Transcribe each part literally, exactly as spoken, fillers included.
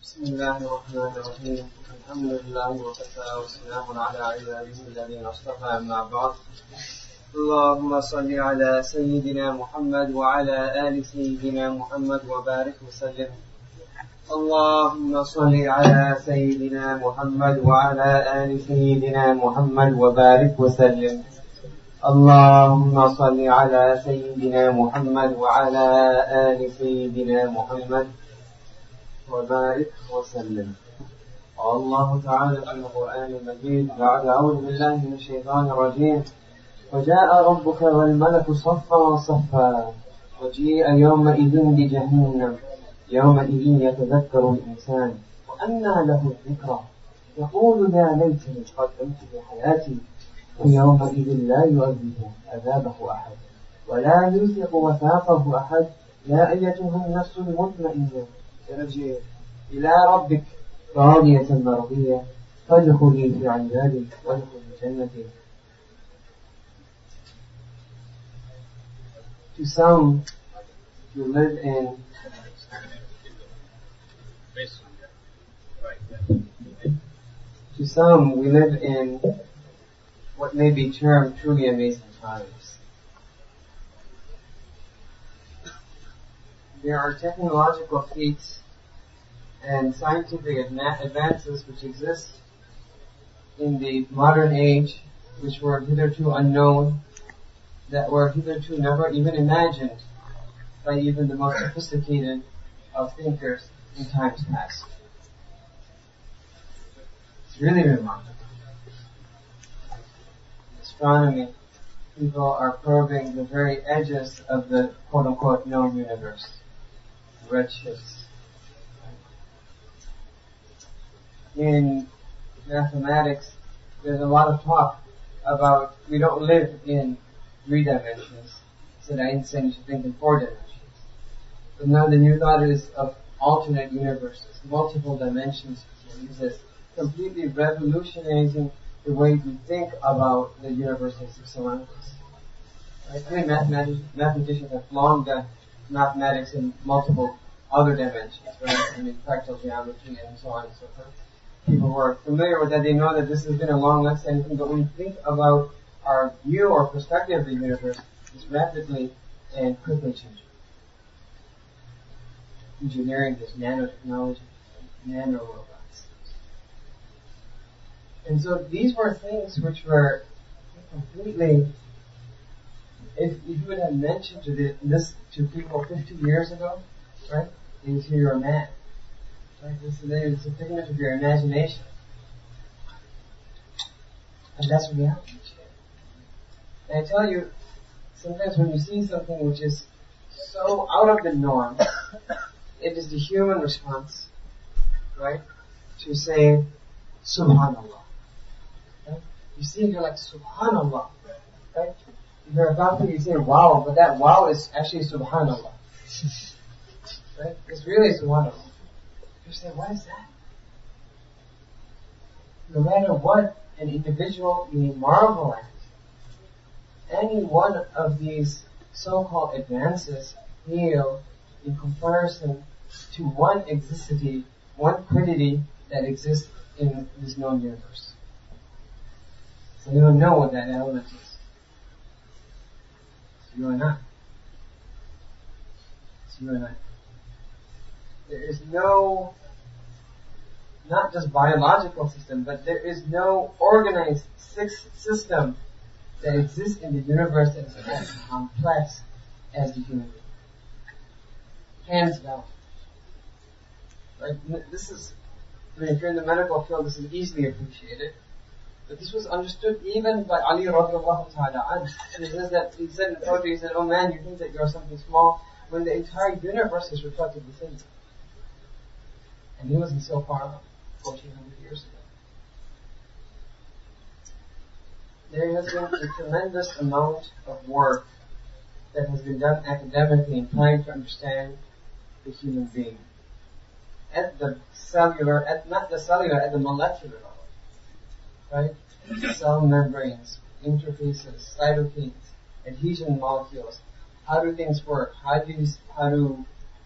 بسم الله الرحمن الرحيم. الحمد لله وكفى وسلام على عباده الذين اصطفى. أما بعد، اللهم صل على سيدنا محمد وعلى آل سيدنا محمد وبارك وسلم. اللهم صل على سيدنا محمد وعلى آل سيدنا محمد وبارك وسلم. اللهم صل على سيدنا محمد وعلى آل سيدنا محمد وبارك وسلم. الله تعالى في القرآن المجيد بعد أعوذ بالله من الشيطان الرجيم: وجاء ربك والملك صفا صفا وجيء يومئذ بجهنم يومئذ يتذكر الإنسان وأنى له الذكرى يقول يا ليتني قدمت لحياتي ويومئذ لا يؤذب عذابه أحد ولا يوثق وثاقه أحد. يا أيتها النفس المطمئنة ارجعي إلى ربك راضية مرضية فادخلي في عبادي وادخلي جنتي. To some, you live in to some, we live in what may be termed truly amazing times. There are technological feats and scientific advances which exist in the modern age, which were hitherto unknown, that were hitherto never even imagined by even the most sophisticated of thinkers in times past. It's really remarkable. Astronomy, people are probing the very edges of the quote-unquote known universe. Redshifts. In mathematics, there's a lot of talk about we don't live in three dimensions. Said Einstein, you should think in four dimensions. But now the new thought is of alternate universes, multiple dimensions exist, completely revolutionizing the way we think about the universes that surround us. Right? I mean, mathematicians, mathematicians have long done mathematics in multiple other dimensions, right? I mean, fractal geometry and so on and so forth. People who are familiar with that, they know that this has been a long lexicon, but when you think about our view or perspective of the universe, it's rapidly and quickly changing. Engineering, this nanotechnology, nanorobots. And so these were things which were completely, if, if you would have mentioned to the, this to people fifty years ago, right, they would say you're a man. Right? This is it's a figment of your imagination. And that's reality. And I tell you, sometimes when you see something which is so out of the norm, it is the human response, right, to say, Subhanallah. Right? You see it, you're like, Subhanallah. Right? If you're about to, you say, wow, but that wow is actually Subhanallah. Right? It's really Subhanallah. You say, why is that? No matter what an individual may marvel at, any one of these so-called advances pale in comparison to one existity, one quiddity that exists in this known universe. So you don't know what that element is. It's you and I. It's you and I. There is no, not just biological system, but there is no organized system that exists in the universe that is as complex as the human being. Hands down. Right? This is, I mean, if you're in the medical field, this is easily appreciated. But this was understood even by Ali radiallahu ta'ala anhu. And he says that, he said in poetry, he said, oh man, you think that you're something small when the entire universe is reflected within you. And he wasn't so far off, fourteen hundred years ago. There has been a tremendous amount of work that has been done academically in trying to understand the human being. At the cellular, at not the cellular, at the molecular level. Right? Cell membranes, interfaces, cytokines, adhesion molecules. How do things work? How do you, how do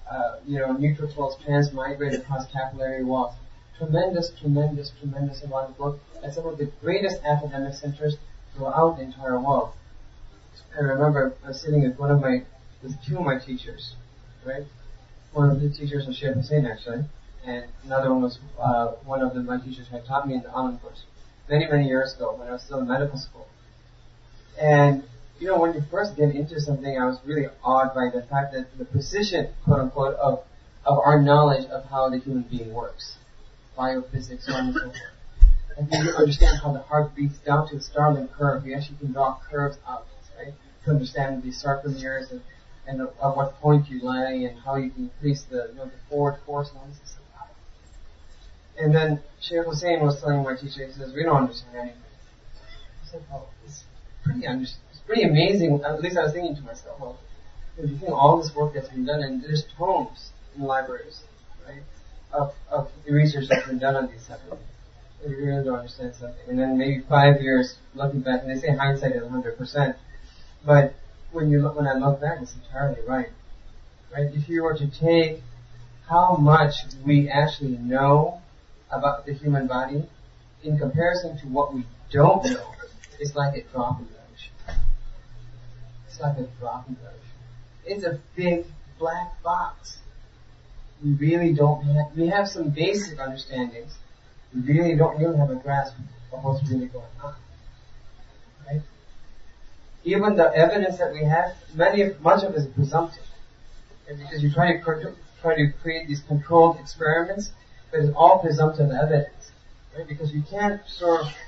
uh, you know, neutrophils transmigrate across capillary walls. Tremendous, tremendous, tremendous amount of work at some of the greatest academic centers throughout the entire world. I remember I was sitting with one of my, with two of my teachers, right? One of the teachers was Sheikh Hussein actually, and another one was uh, one of the, my teachers who had taught me in the Alam course many, many years ago when I was still in medical school. And, you know, when you first get into something, I was really awed by the fact that the precision, quote unquote, of, of our knowledge of how the human being works. Biophysics, so on and so forth. And then you understand how the heart beats down to the Starling curve. You actually can draw curves out, right? To understand the sarcomeres and, and at what point you lie and how you can increase the, you know, the forward force and all this stuff. And then Sheikh Hussein was telling my teacher, he says, we don't understand anything. I said, well, it's pretty, under- it's pretty amazing. At least I was thinking to myself, well, if you think all this work that's been done, and there's tomes in libraries, right, of, of the research that's been done on these subjects. You really don't understand something. And then maybe five years looking back, and they say hindsight is one hundred percent. But when you look, when I look back, it's entirely right. Right? If you were to take how much we actually know about the human body in comparison to what we don't know, it's like a drop in the ocean. It's like a drop in the ocean. It's a big black box. We really don't have, we have some basic understandings. We really don't even have a grasp of what's really going on. Right? Even the evidence that we have, many of, much of it is presumptive. And because you try to try to create these controlled experiments, but it's all presumptive evidence. Right? Because you can't sort of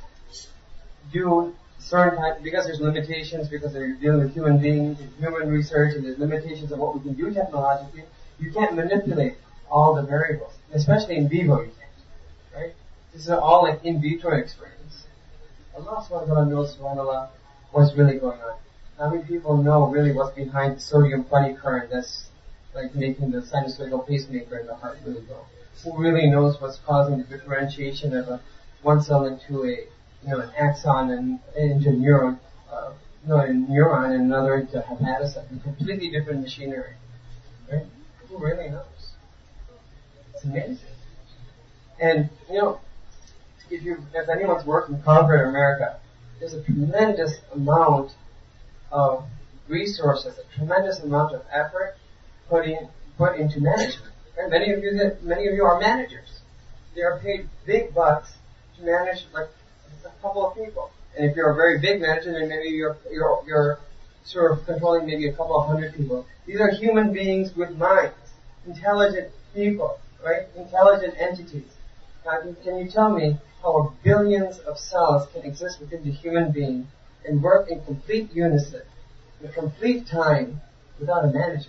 do certain type, because there's limitations, because they're dealing with human beings and human research, and there's limitations of what we can do technologically, you can't manipulate all the variables. Especially in vivo you can't. Right? This is all like in vitro experiments. Allah subhanahu wa ta'ala knows subhanAllah what's really going on. How many people know really what's behind the sodium funny current that's like making the sinusoidal pacemaker in the heart really go? Who really knows what's causing the differentiation of a one cell into a, you know, an axon and into a neuron, uh, no, a neuron and another into a hepatocyte, a completely different machinery. Right? Who really knows? It's amazing. And, you know, if you, if anyone's worked in corporate America, there's a tremendous amount of resources, a tremendous amount of effort put in, put into management. And many of you, many of you are managers. They are paid big bucks to manage like a couple of people. And if you're a very big manager, then maybe you're, you're, you're sort of controlling maybe a couple of hundred people. These are human beings with minds, intelligent people, right? Intelligent entities. Now, can you tell me how billions of cells can exist within the human being and work in complete unison, in complete time, without a manager?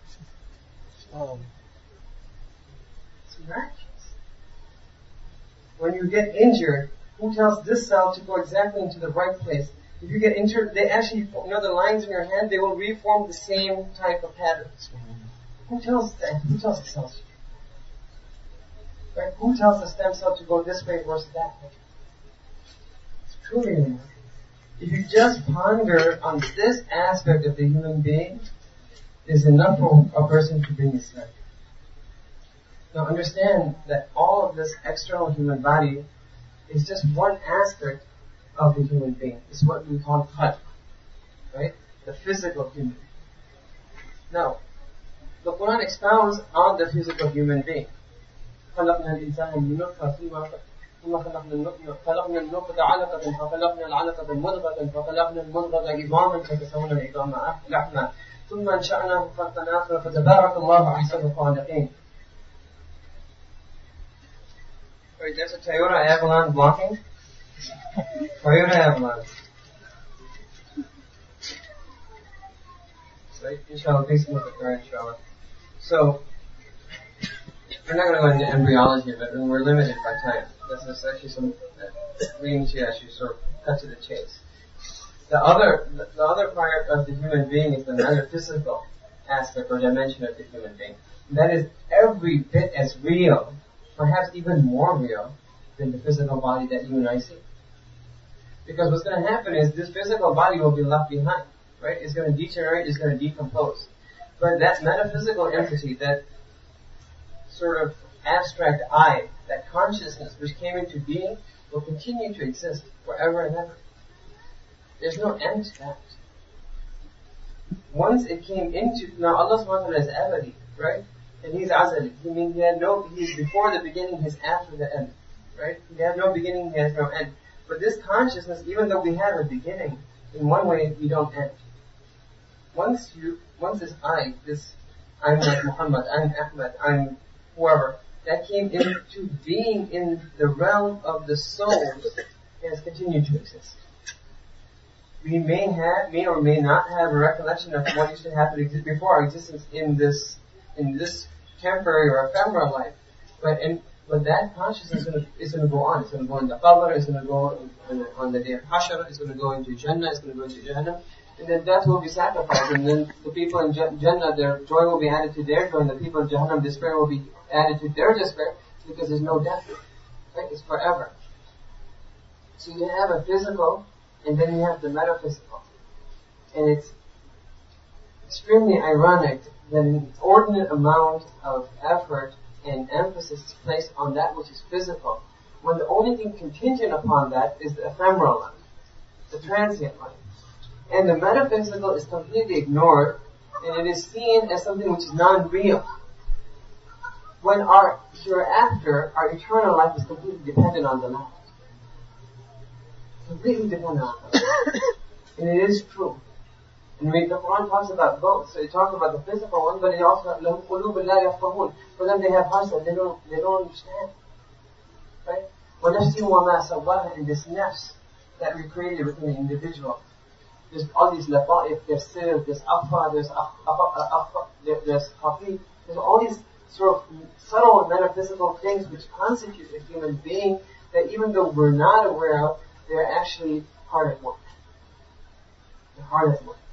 Um, it's miraculous. When you get injured, who tells this cell to go exactly into the right place? If you get injured, they actually, you know, the lines in your hand, they will reform the same type of patterns. Who tells that? Who tells the cells? Right? Who tells the stem cell to go this way versus that way? It's truly remarkable. If you just ponder on this aspect of the human being, is enough for a person to bring his life. Now understand that all of this external human body is just one aspect of the human being. It's what we call khalq, right? The physical human being. Now, the Quran expounds on the physical human being. خلقنا الإنسان من نطفة ثم خلقنا النطفة خلقنا النطفة علقة فخلقنا العلقة مضغة فخلقنا المضغة عظاما فكسونا العظام لحما ثم أنشأناه خلقا آخر فتبارك الله أحسن الخالقين. Wait, there's a Toyota Avalon blocking? Toyota Avalon. Right? Inshallah, please look at that, inshallah. So, we're not going to go into embryology, but we're limited by time. This is actually some reading to actually sort of cut to the chase. The other, the other part of the human being is the metaphysical aspect or dimension of the human being. And that is every bit as real, perhaps even more real, than the physical body that you and I see. Because what's going to happen is this physical body will be left behind, right? It's going to degenerate, it's going to decompose. But that metaphysical entity, that sort of abstract I, that consciousness which came into being, will continue to exist forever and ever. There's no end to that. Once it came into, now Allah subhanahu wa ta'ala is abadi, right? And He's azali. He means He had no, He's before the beginning, He's after the end, right? He has no beginning, He has no end. But this consciousness, even though we have a beginning, in one way we don't end. Once you, once this I, this I'm like Muhammad, I'm Ahmad, I'm whoever, that came into being in the realm of the souls, it has continued to exist. We may have, may or may not have a recollection of what used to happen before our existence in this, in this temporary or ephemeral life. But in, but that consciousness is going to, is going to go on. It's going to go in the qabr, it's going to go on, on the day of Hashr, it's going to go into Jannah, it's going to go into Jahannam. And then death will be sacrificed, and then the people in Jannah, their joy will be added to their joy, and the people in Jahannam, despair will be added to their despair, because there's no death. Right? It's forever. So you have a physical, and then you have the metaphysical. And it's extremely ironic that an inordinate amount of effort and emphasis is placed on that which is physical, when the only thing contingent upon that is the ephemeral life, the transient life. And the metaphysical is completely ignored, and it is seen as something which is non-real. When our hereafter, our eternal life is completely dependent on the last. Completely dependent on that. And it is true. And we, the Quran talks about both. So it talks about the physical one, but it also لَهُمْ قُلُوبٌ لَا يَفْقَهُونَ. For them, they have hearts that they don't, they don't understand. Right? وَنَفْسٍ وَمَا سَوَّاهَا, and this nafs that we created within the individual. There's all these lata'if, there's sir, there's afa, there's afa, there's hafi, there's all these sort of subtle metaphysical things which constitute a human being that even though we're not aware of, they're actually hard at work. They're hard at work.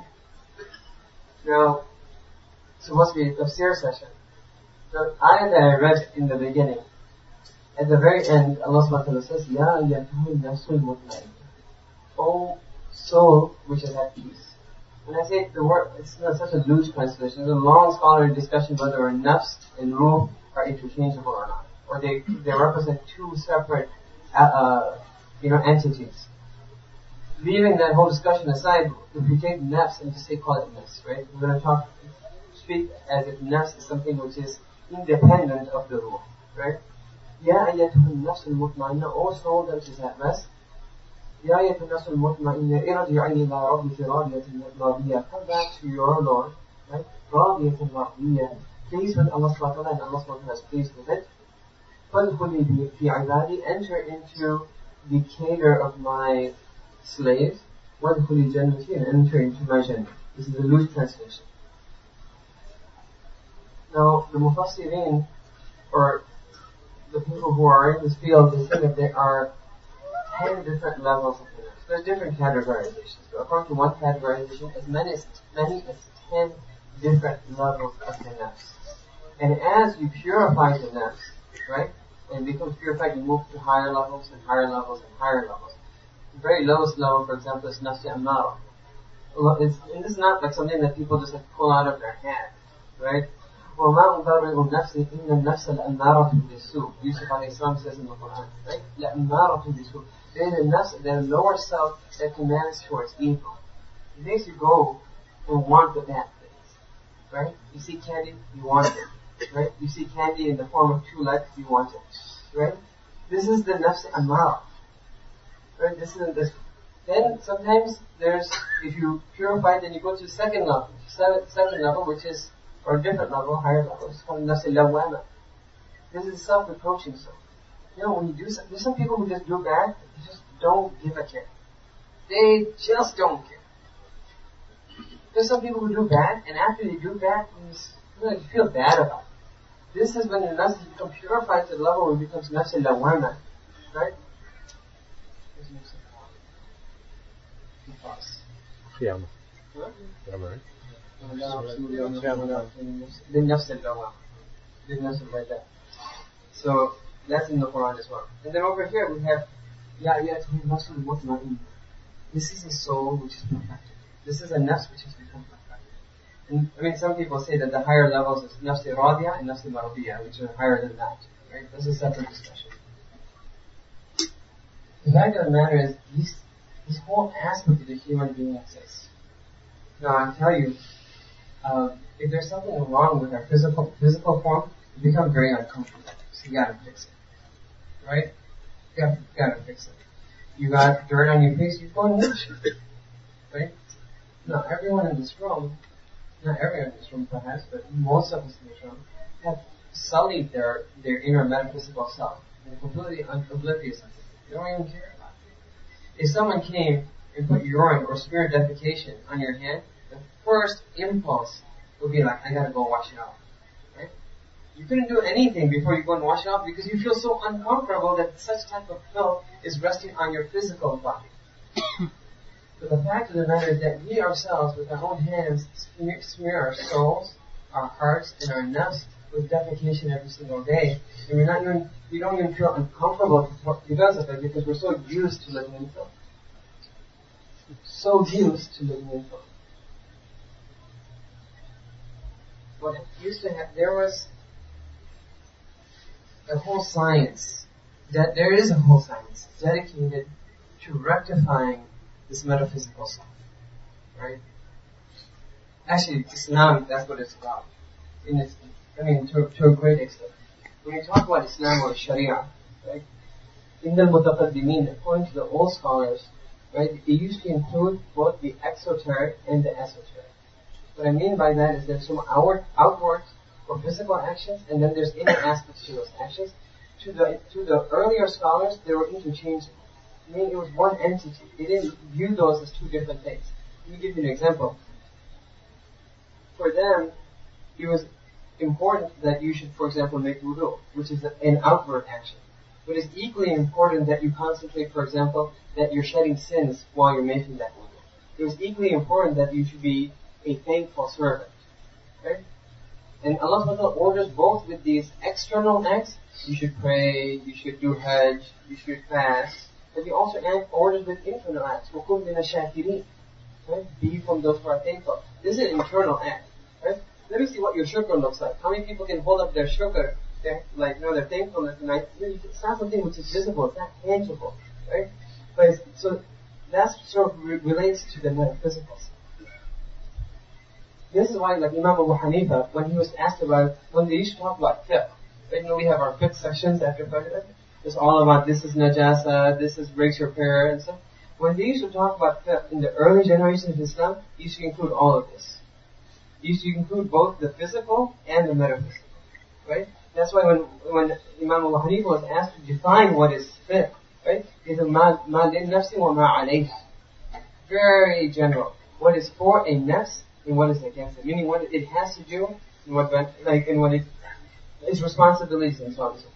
Now, it's supposed to be a tafsir session. The ayah that I read in the beginning, at the very end, Allah subhanahu wa ta'ala says, Ya ayyatuhun nafsul mutmainah. Oh soul which is at peace. When I say the word, it's not such a loose translation. There's a long scholarly discussion whether nafs and ruh are interchangeable or not. Or they, they represent two separate, uh, you know, entities. Leaving that whole discussion aside, if we take nafs and just say call it nafs, right? We're going to talk, speak as if nafs is something which is independent of the ruh, right? Ya ayyatuhun nafsul mutmainah, O soul that is at rest. Ya ayyatuhun nafsul mutmainah, irji'i ila rabbiki radiyatan mardiyah. Come back to your Lord, right? Radiyatan mardiyah. Pleased with Allah subhanahu wa ta'ala, and Allah subhanahu wa ta'ala is pleased with it. Fadkhuli fi ibadi, enter into the cater of my slaves. Wadkhuli jannati, and enter into my jannah. This is the loose translation. Now, the Mufassirin, or the people who are in this field, they say that there are ten different levels of the nafs. There's different categorizations. But according to one categorization, as many as, many as ten different levels of the nafs. And as you purify the nafs, right, and it becomes purified, you move to higher levels and higher levels and higher levels. The very lowest level, for example, is nafs ammara. It's, and this is not like something that people just like pull out of their hat, right? وَمَا أُبَرِّئُ نَفْسِي إِنَّ النَّفْسَ لَأَمَّارَةٌ بِالسُّوءِ. Yusuf alayhi salam says in the Quran, right? لَأَمَّارَةٌ بِالسُّوءِ. There is a nafs, there is a lower self that commands towards evil. It makes you go and want the bad things, right? You see candy, you want it, right? You see candy in the form of two legs, you want it, right? This is the nafs ammara, right? This is this. Then sometimes there's, if you purify, then you go to the second level, second level, which is, or a different level, higher level. It's called nafs lawwama. This is self-reproaching self. You know, when you do some, there's some people who just do bad, they just don't give a care. They just don't care. There's some people who do bad, and after they do bad, you, just, you, know, you feel bad about it. This is when the nafs becomes purified to the level where it becomes nafs lawwama, right? Qiyamah. Qiyamah, right? So that's in the Quran as well. And then over here we have Ya ayyatuhun nafsul mutmainah. This is a soul which is perfected. This is a nafs which has become perfected. I mean, some people say that the higher levels is nafs radiyah and nafs maradiyah, which are higher than that. Right? This is a separate discussion. The fact of the matter is, this, this whole aspect of the human being exists. Now, I tell you, uh, if there's something wrong with our physical physical form, it becomes very uncomfortable. So you gotta fix it. Right? You gotta, you gotta fix it. You got dirt on your face, you go and wash it. Right? Now, everyone in this room, not everyone in this room perhaps, but most of us in this room, have sullied their, their inner metaphysical self. They're completely oblivious of it. They don't even care about it. If someone came and put urine or spirit defecation on your hand, the first impulse would be like, I gotta go wash it off. Right? You couldn't do anything before you go and wash it off because you feel so uncomfortable that such type of filth is resting on your physical body. But the fact of the matter is that we ourselves, with our own hands, smear, smear our souls, our hearts, and our nafs with defecation every single day, and we're not even, we don't even feel uncomfortable because of it, because we're so used to living in filth. So used to living in filth. What used to have, there was a whole science, that there is a whole science dedicated to rectifying this metaphysical stuff, right? Actually, Islam, that's what it's about. In its, I mean, to, to a great extent. When you talk about Islam or Sharia, right? In the Mutaqaddimin, according to the old scholars, right, it used to include both the exoteric and the esoteric. What I mean by that is there's some outward, outward or physical actions, and then there's inner aspects to those actions. To the to the earlier scholars, they were interchangeable. I mean, it was one entity. They didn't view those as two different things. Let me give you an example. For them, it was important that you should, for example, make wudu, which is an outward action. But it's equally important that you concentrate, for example, that you're shedding sins while you're making that wudu. It was equally important that you should be a thankful servant. Right? And Allah subhanahu wa ta'ala orders both with these external acts. You should pray, you should do hajj, you should fast. But He also orders with internal acts. وَكُمْ مِنَ الشَّاكِرِينَ. Right? Be from those who are thankful. This is an internal act. Right? Let me see what your shukr looks like. How many people can hold up their shukr, their, like, you know, their thankfulness tonight? It's not something which is visible. It's not tangible. Right? But it's, so that sort of re- relates to the metaphysical. This is why, like Imam Abu Hanifa, when he was asked about, when they used to talk about fiqh, right? You know, we have our fiqh sections after Fajr. It's all about this is najasa, this is breaks your prayer and stuff. When they used to talk about fiqh in the early generations of Islam, they used to include all of this. They used to include both the physical and the metaphysical, right? That's why when when Imam Abu Hanifa was asked to define what is fiqh, right? He said, ma lin nafsi wa ma alayha. Very general. What is for a nafs and what is against it. Meaning what it has to do and what like and what it its responsibilities and so on and so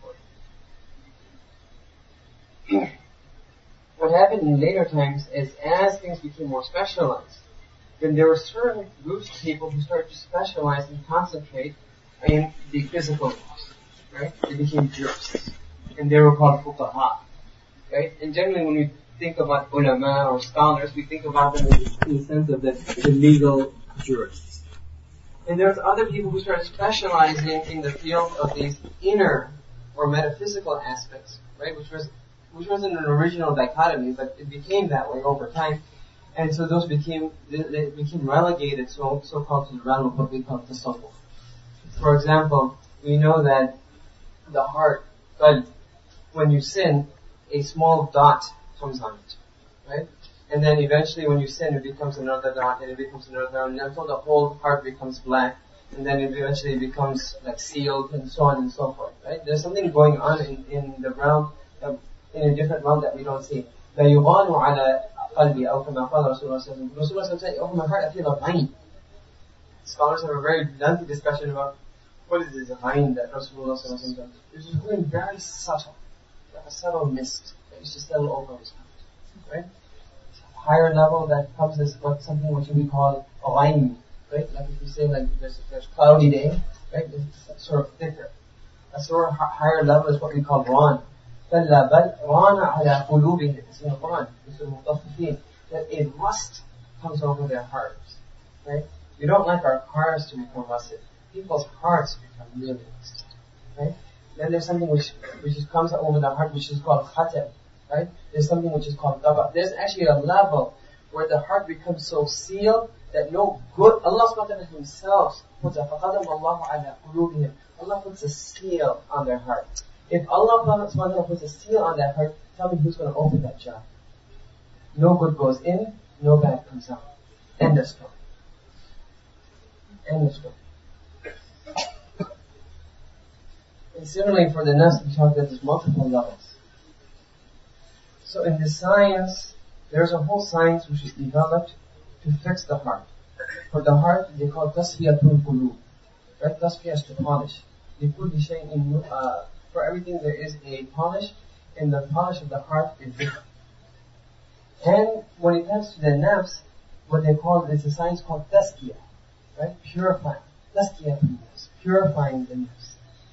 forth. What happened in later times is as things became more specialized, then there were certain groups of people who started to specialize and concentrate in the physical laws, right? They became jurists. And they were called fuqaha, right? And generally when we think about ulama or scholars, we think about them in the sense of the, the legal jurists. And there's other people who started specializing in the field of these inner or metaphysical aspects, right? Which was which wasn't an original dichotomy, but it became that way over time. And so those became they, they became relegated, so so called to the realm of what we call tasawwuf. For example, we know that the heart, qalb, when you sin, a small dot comes on it, right? And then eventually when you sin, it becomes another dot, and it becomes another dot, and until the whole heart becomes black, and then it eventually becomes like sealed, and so on and so forth, right? There's something going on in, in the realm, of, in a different realm that we don't see. لا يغان على قلبي أو كما قال رسول الله صلى الله عليه وسلم. رسول الله said, "Oh, my heart, I feel a ghain." Scholars have a very lengthy discussion about what is this ghain that Rasulullah sallallahu alaihi wasallam does. It's just going very subtle, like a subtle mist that used to settle over his heart, right? Higher level that comes is what something which we call a ghain, right? Like if you say like there's there's cloudy day, right? It's sort of thicker. A sort of higher level is what we call ran. كلا بل ران على قلوبهم. It's in the Quran. It's in Mutaffifin. That a rust comes over their hearts, right? We don't like our cars to become rusted. People's hearts become really rusted. Right? Then there's something which which is, comes over the heart, which is called khatam. Right? There's something which is called taba. There's actually a level where the heart becomes so sealed that no good, Allah subhanahu wa ta'ala himself puts a فَقَدَمَ اللَّهُ عَلَىٰ قُلُوبِهِمْ. Allah puts a seal on their heart. If Allah subhanahu wa ta'ala puts a seal on that heart, tell me who's going to open that jar. No good goes in, no bad comes out. End of story. End of story. And similarly for the nafs, we talk that there's multiple levels. So in the science, there's a whole science which is developed to fix the heart. For the heart, they call tasfiyatul qulub. Right? Tasfiyah is to polish. لِكُلِّ شَيْءٍ uh, For everything there is a polish, and the polish of the heart is different. And when it comes to the nafs, what they call is a science called tazkiyah. Right? Purifying. Tazkiyah of nafs. Purifying the nafs.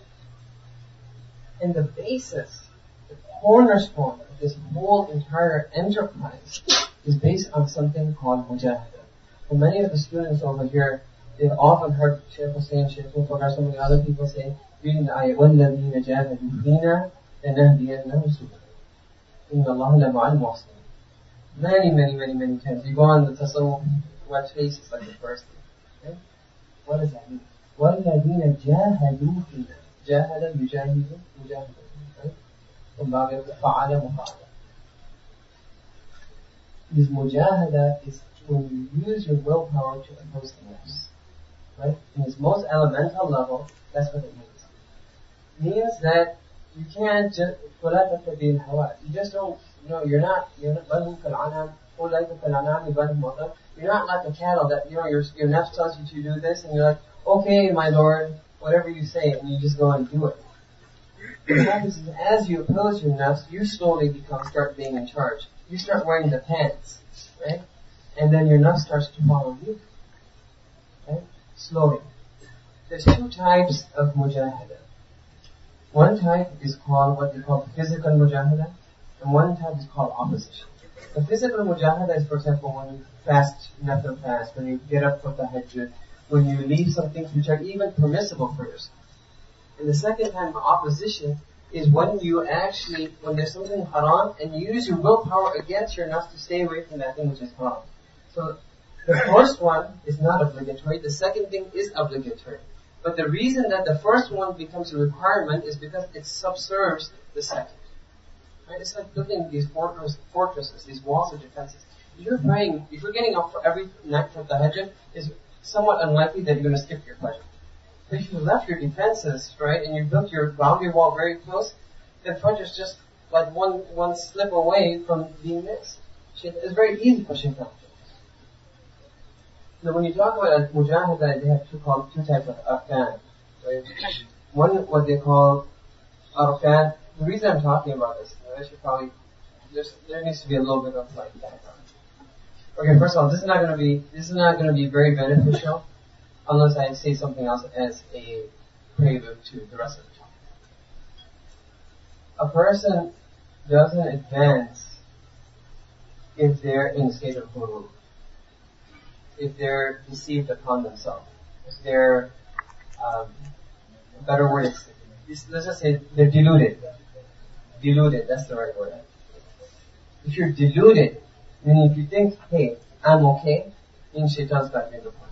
And the basis, the cornerstone of this whole entire enterprise is based on something called mujahada. And many of the students over here, they've often heard Shaykh Hussain, Shaykh Mufakar, so many other people say, reading the ayah, وَالَّذِينَ جَاهَدُوا فِينَا لَنَهْدِيَنَّهُمْ سُبُلَنَا إِنَّ اللَّهَ لَمَعَ الْمُحْسِنِينَ. Many, many, many, many times. You go on the Tasawwuf web page, it's like the first thing. Okay? What does that mean? وَالَّذِينَ جَاهَدُوا فِينَا. جَاهَدَ يُجَاهِدُ مُجَاهِدُ. Right? From Babel, فَعَلَ مُفَعَلَ. This mujahada is when you use your willpower to oppose the nafs. Right? In its most elemental level, that's what it means. It means that you can't just, you just don't, you know, you're not, you're not, you're not like a cattle that, you know, your, your nafs tells you to do this, and you're like, okay, my Lord, whatever you say, and you just go and do it. What happens is, as you oppose your nafs, you slowly become, start being in charge. You start wearing the pants, right? And then your nafs starts to follow you. Right? Slowly. There's two types of mujahada. One type is called what they call physical mujahada, and one type is called opposition. The physical mujahada is, for example, when you fast, nafil fast, when you get up for tahajjud, when you leave some things which are even permissible for yourself. And the second type of opposition is when you actually, when there's something haram, and you use your willpower against your nafs to stay away from that thing which is haram. So, the first one is not obligatory, the second thing is obligatory. But the reason that the first one becomes a requirement is because it subserves the second. Right? It's like building these fortress, fortresses, these walls of defenses. If you're praying, if you're getting up for every night for tahajjud, it's somewhat unlikely that you're going to skip your fajr. But if you left your defenses, right, and you built your boundary wall very close, then fajr is just like one, one slip away from being missed. It's very easy for shaitan. Now, when you talk about mujahada, they have two, called, two types of arkan. Right? One, what they call arkan. The reason I'm talking about this, I should probably, there needs to be a little bit of like background. Okay, first of all, this is not going to be, this is not going to be very beneficial unless I say something else as a prelude to the rest of the talk. A person doesn't advance if they're in a state of ghurur. If they're deceived upon themselves, if they're, um, a better word is, let's just say they're deluded. Deluded, that's the right word. If you're deluded, meaning if you think, hey, I'm okay, means shaitan's got you in the corner.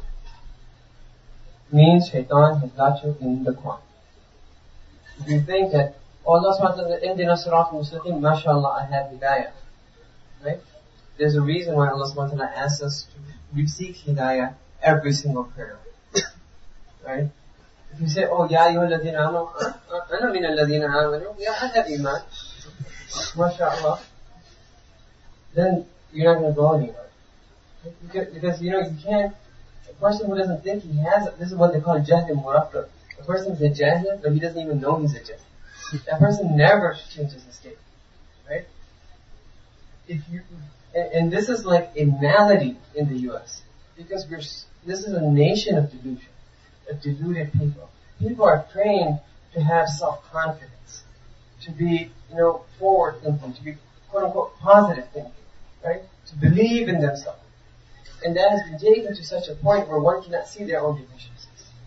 Means shaitan has got you in the corner. If you think that, oh, Allah subhanahu wa ta'ala, indina sirat mustaqim, mashallah, I have hidayah. Right? There's a reason why Allah subhanahu wa ta'ala asks us to we seek hidayah every single prayer. Right? If you say, oh, ya ayyuha alladhina amanu, ana min alladhina amanu, yeah, I have iman, mashallah, then you're not going to go anywhere. Because, because, you know, you can't, a person who doesn't think he has, this is what they call jahl murakkab. A person's a jahil, but he doesn't even know he's a jahil. That person never changes his state. Right? If you, And, and this is like a malady in the U S because we're this is a nation of delusion, of deluded people. People are trained to have self-confidence, to be, you know, forward thinking, to be quote unquote positive thinking, right? To believe in themselves. And that has been taken to such a point where one cannot see their own deficiencies.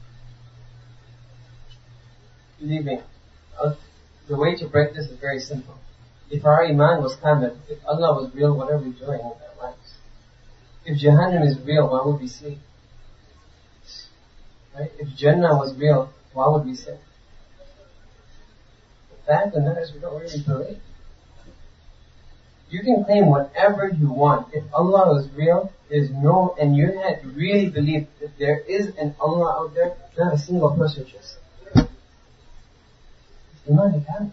Believe me, uh, the way to break this is very simple. If our iman was kamil, if Allah was real, what are we doing with our lives? If Jahannam is real, why would we sleep? Right? If Jannah was real, why would we sin? The fact of the matter is we don't really believe. You can claim whatever you want. If Allah is real, there's no, and you had to really believe that there is an Allah out there, not a single person just. Iman kamil.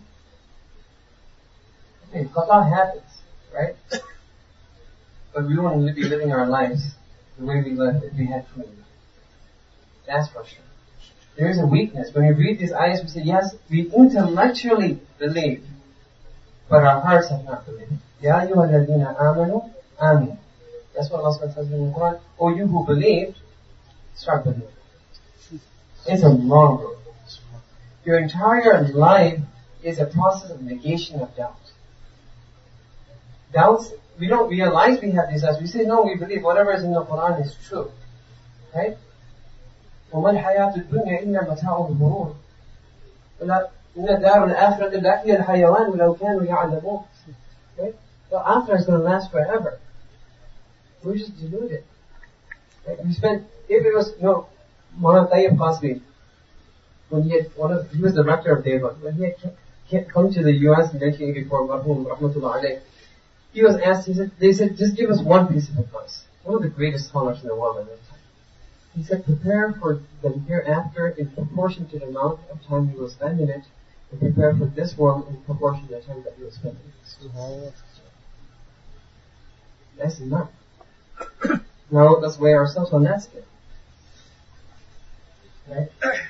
Okay, qada happens, right? But we wouldn't be living our lives the way we live if we had true iman. That's for sure. There is a weakness. When we read these ayahs, we say, yes, we intellectually believe, but our hearts have not believed. Ya ayyuhalladhina amanu, amin. That's what Allah says in the Quran. Oh, you who believed, start believing. It's a long road. Your entire life is a process of negation of doubt. Doubts, we don't realize we have these doubts. We say, no, we believe whatever is in the Quran is true. Right? وَمَا الْحَيَاةُ الدُّنْيَا إِلَّا مَتَاعُ الْغُرُورِ إِنَّ دَارُ الْآخِرَةِ لَهِيَ الْحَيَوَانُ لَوْ كَانُوا يَعْلَمُونَ. Right? The akhirah is going to last forever. We're just deluded. Right? We spent, if it was, you know, Mawlana Tayyib Qasmi, when he had, one of, he was the rector of Deoband, when he had come to the U S in nineteen eighty-four, Marhum, Rahmatullah alayh, he was asked, he said, they said, just give us one piece of advice. One of the greatest scholars in the world at that time. He said, prepare for the hereafter in proportion to the amount of time you will spend in it, and prepare for this world in proportion to the time that you will spend in it. That's enough. Now let's weigh ourselves on that scale. Right?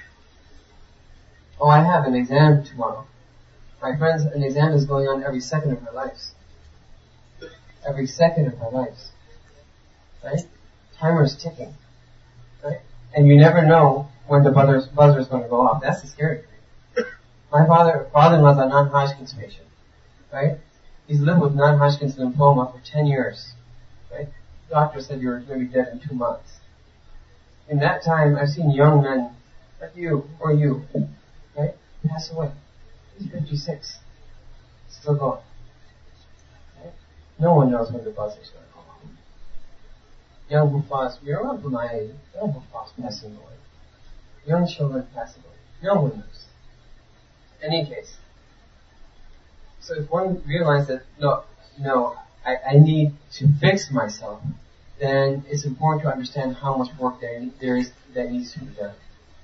Oh, I have an exam tomorrow. My friends, an exam is going on every second of our lives. Every second of our lives. Right? Timer is ticking. Right? And you never know when the buzzer, buzzer is going to go off. That's the scary thing. My father, father-in-law is a non-Hodgkin's patient. Right? He's lived with non-Hodgkin's lymphoma for ten years. Right? The doctor said you're going to be dead in two months. In that time, I've seen young men like you or you, right, pass away. He's fifty-six. Still going. Right? No one knows when the buzzer's going to go off. Young Hufas, you're around my age. Young Hufas passing away. Young children passing away. No one knows. In any case. So if one realizes that, look, no, I, I need to fix myself, then it's important to understand how much work there, there is that needs to be done.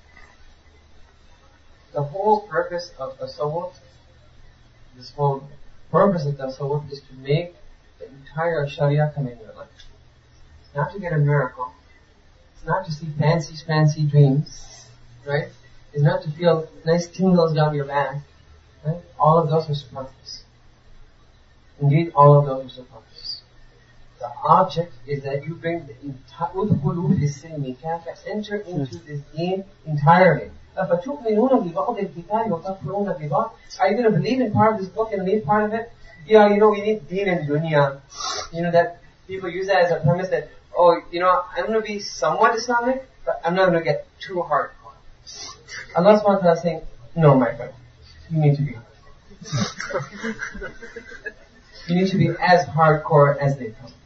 The whole purpose of tasawwuf, this whole purpose of tasawwuf is to make the entire Sharia come in your life. It's not to get a miracle. It's not to see fancy, fancy dreams, right? It's not to feel nice tingles down your back, right? All of those are superfluous. Indeed, all of those are superfluous. The object is that you bring the entire, enter into this deen entirely. Are you going to believe in part of this book and leave part of it? Yeah, you know, we need deen and dunya. You know, that people use that as a premise that, oh, you know, I'm going to be somewhat Islamic, but I'm not going to get too hardcore. Allah subhanahu wa ta'ala is saying, no, my friend, you need to be hardcore. You need to be as hardcore as they come.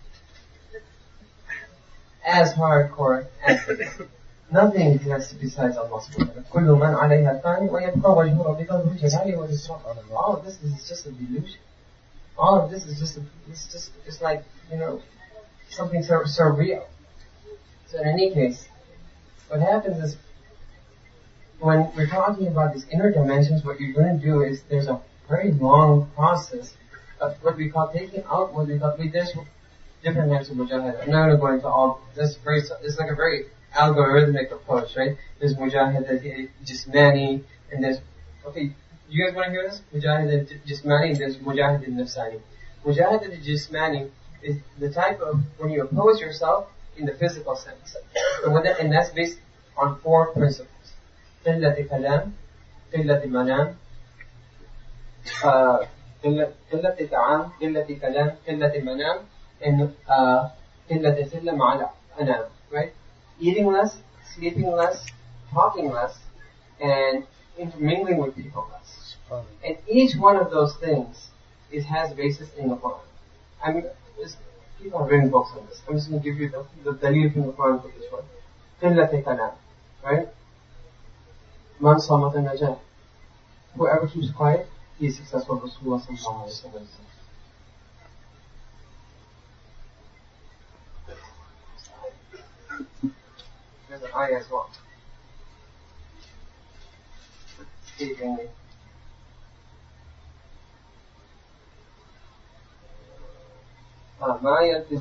As hardcore as they come. Nothing exists besides Allah subhanahu wa ta'ala. All of this is just a delusion. All of this is just a, it's just, it's like, you know, something so surreal. So in any case, what happens is, when we're talking about these inner dimensions, what you're going to do is, there's a very long process of what we call taking out, what we call, there's different types of mujahid. I'm not going to go into all, this very, it's like a very algorithmic approach, right? There's mujahid al-jismani, and there's, okay, you guys want to hear this? Mujahid al-jismani, and there's mujahid al-nafsani. Mujahid al-jismani is the type of, when you oppose yourself in the physical sense. And, when that, and that's based on four principles. قلة كلام, قلة منام, قلة طعام, قلة كلام, قلة منام, and قلة ثلة مع anam, right? Eating less, sleeping less, talking less, and intermingling with people less. And each one of those things is has a basis in the Quran. I mean, people have written books on this. I'm just going to give you the, the dalil from the Quran for each one. Qillati kalam, right? Man samata najah. Whoever keeps quiet, he is successful. Rasulullah sallallahu alaihi wasallam. There's an ayah as well. Speaking. If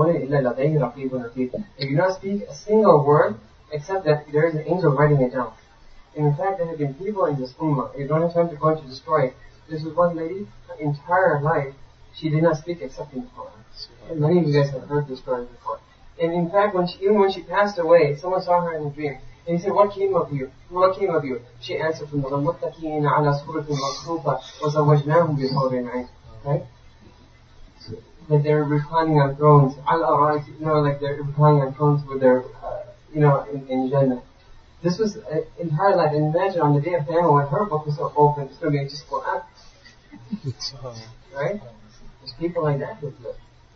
you do not speak a single word, except that there is an angel writing it down. And in fact, there have been people in this ummah, you don't have time to go to destroy it. This was one lady, her entire life, she did not speak except in the Quran. And many of you guys have heard this story before. And in fact, when she, even when she passed away, someone saw her in a dream. And he said, what came of you? What came of you? She answered from the وَالْمُتَّكِئِينَ عَلَى سُرُرٍ مَصْفُوفَةٍ وَزَوَّجْنَاهُمْ بِحُورٍ عِينٍ. Right? That they're reclining on thrones. You know, like they're reclining on thrones with their, uh, you know, in, in Jannah. This was uh, in her life. And imagine on the day of Qiyamah when her book was so open, it's going to be just Quran. Right? There's people like that who live.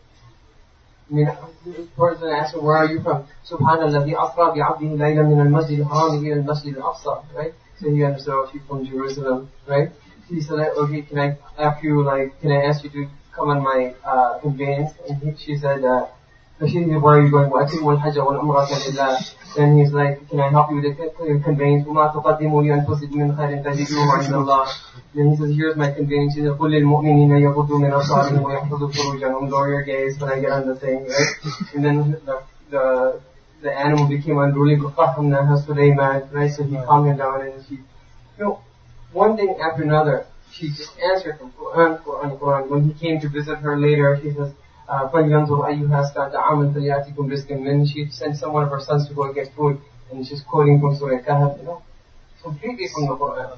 I mean, the person asked, where are you from? Subhanallah, asra bi'abdihi layla min al-masjid al-haram ila al-masjid al-aqsa. Right? So he understood, oh, she's from Jerusalem. Right? He said, okay, can I, after you, like, can I ask you to come on my uh, conveyance? And he, she said, uh, so she said, where are you going? وَأَتِمُوا الْحَجَّ وَالْأُمْرَةَ لِلَّهِ. Then he's like, can I help you with the conveyance? وَمَا تُقَدِّمُوا لِأَنفُسِكُم مِّنْ خَيْرٍ تَجِدُوهُ عِندَ اللَّهِ. Then he says, here's my conveyance. He says, قُلْ لِلْمُؤْمِنِينَ يَغُضُّوا مِنْ أَبْصَارِهِمْ وَيَحْفَظُوا فُرُوجَهُمْ. Lower your gaze when I get on the thing, right? And then the the, the animal became unruly. فَفَهَّمْنَاهَا سُلَيْمَانَ. Right? So he calmed him down and he, you know, one thing after another, she just answered from Quran, Quran, Quran. When he came to visit her later, she says, uh, فَلْيَنْظُرْ أَيُّهَا اسْتَطَعَ فَلْيَأْتِكُمْ رِزْقٍ مِّنْهُ. And she sent some one of her sons to go get food, and she's quoting from Surah Kahf, you know, completely from the Quran.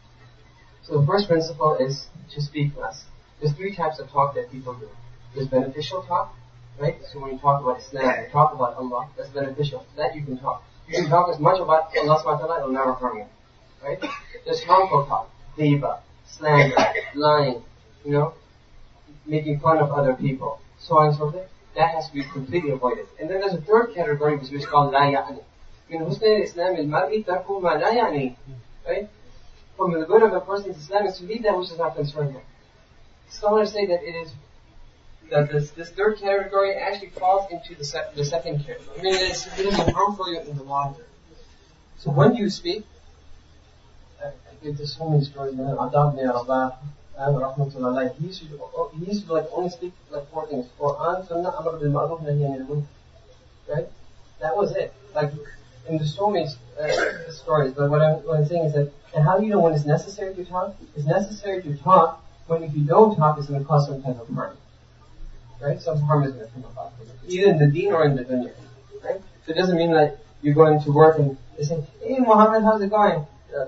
So the first principle is to speak less. There's three types of talk that people do. There's beneficial talk, right? So when you talk about Islam, you talk about Allah, that's beneficial. That you can talk. You can talk as much about Allah subhanahu wa ta'ala, it'll never harm you. Right? There's harmful talk, ghiba, slander, lying, you know, making fun of other people, so on and so forth. That has to be completely avoided. And then there's a third category which is called la ya'ni. In Husn al-Islam al-mar'i tarku ma la ya'ni. Right? From the good of a person's Islam is to leave that which does not concern him. Scholars say that it is that this, this third category actually falls into the, se- the second category. I mean, it is, it is harmful in the long term. So when you speak, I, I give this so many stories. Adab bin Rabah, rahmatullah, he used to, he used to like only speak like four things: Quran, Sunnah, Amr bil Ma'ruf, Nahy anil Munkar. Right? That was it. Like, and there's so many uh, stories. But what I'm what I'm saying is that, and how do you know when it's necessary to talk? It's necessary to talk when if you don't talk, it's going to cause some type of harm. Right? Some harm is going to come about, either in the deen or in the dunya. Right? So it doesn't mean that you're going to work and they say, "Hey, Muhammad, how's it going?" Uh,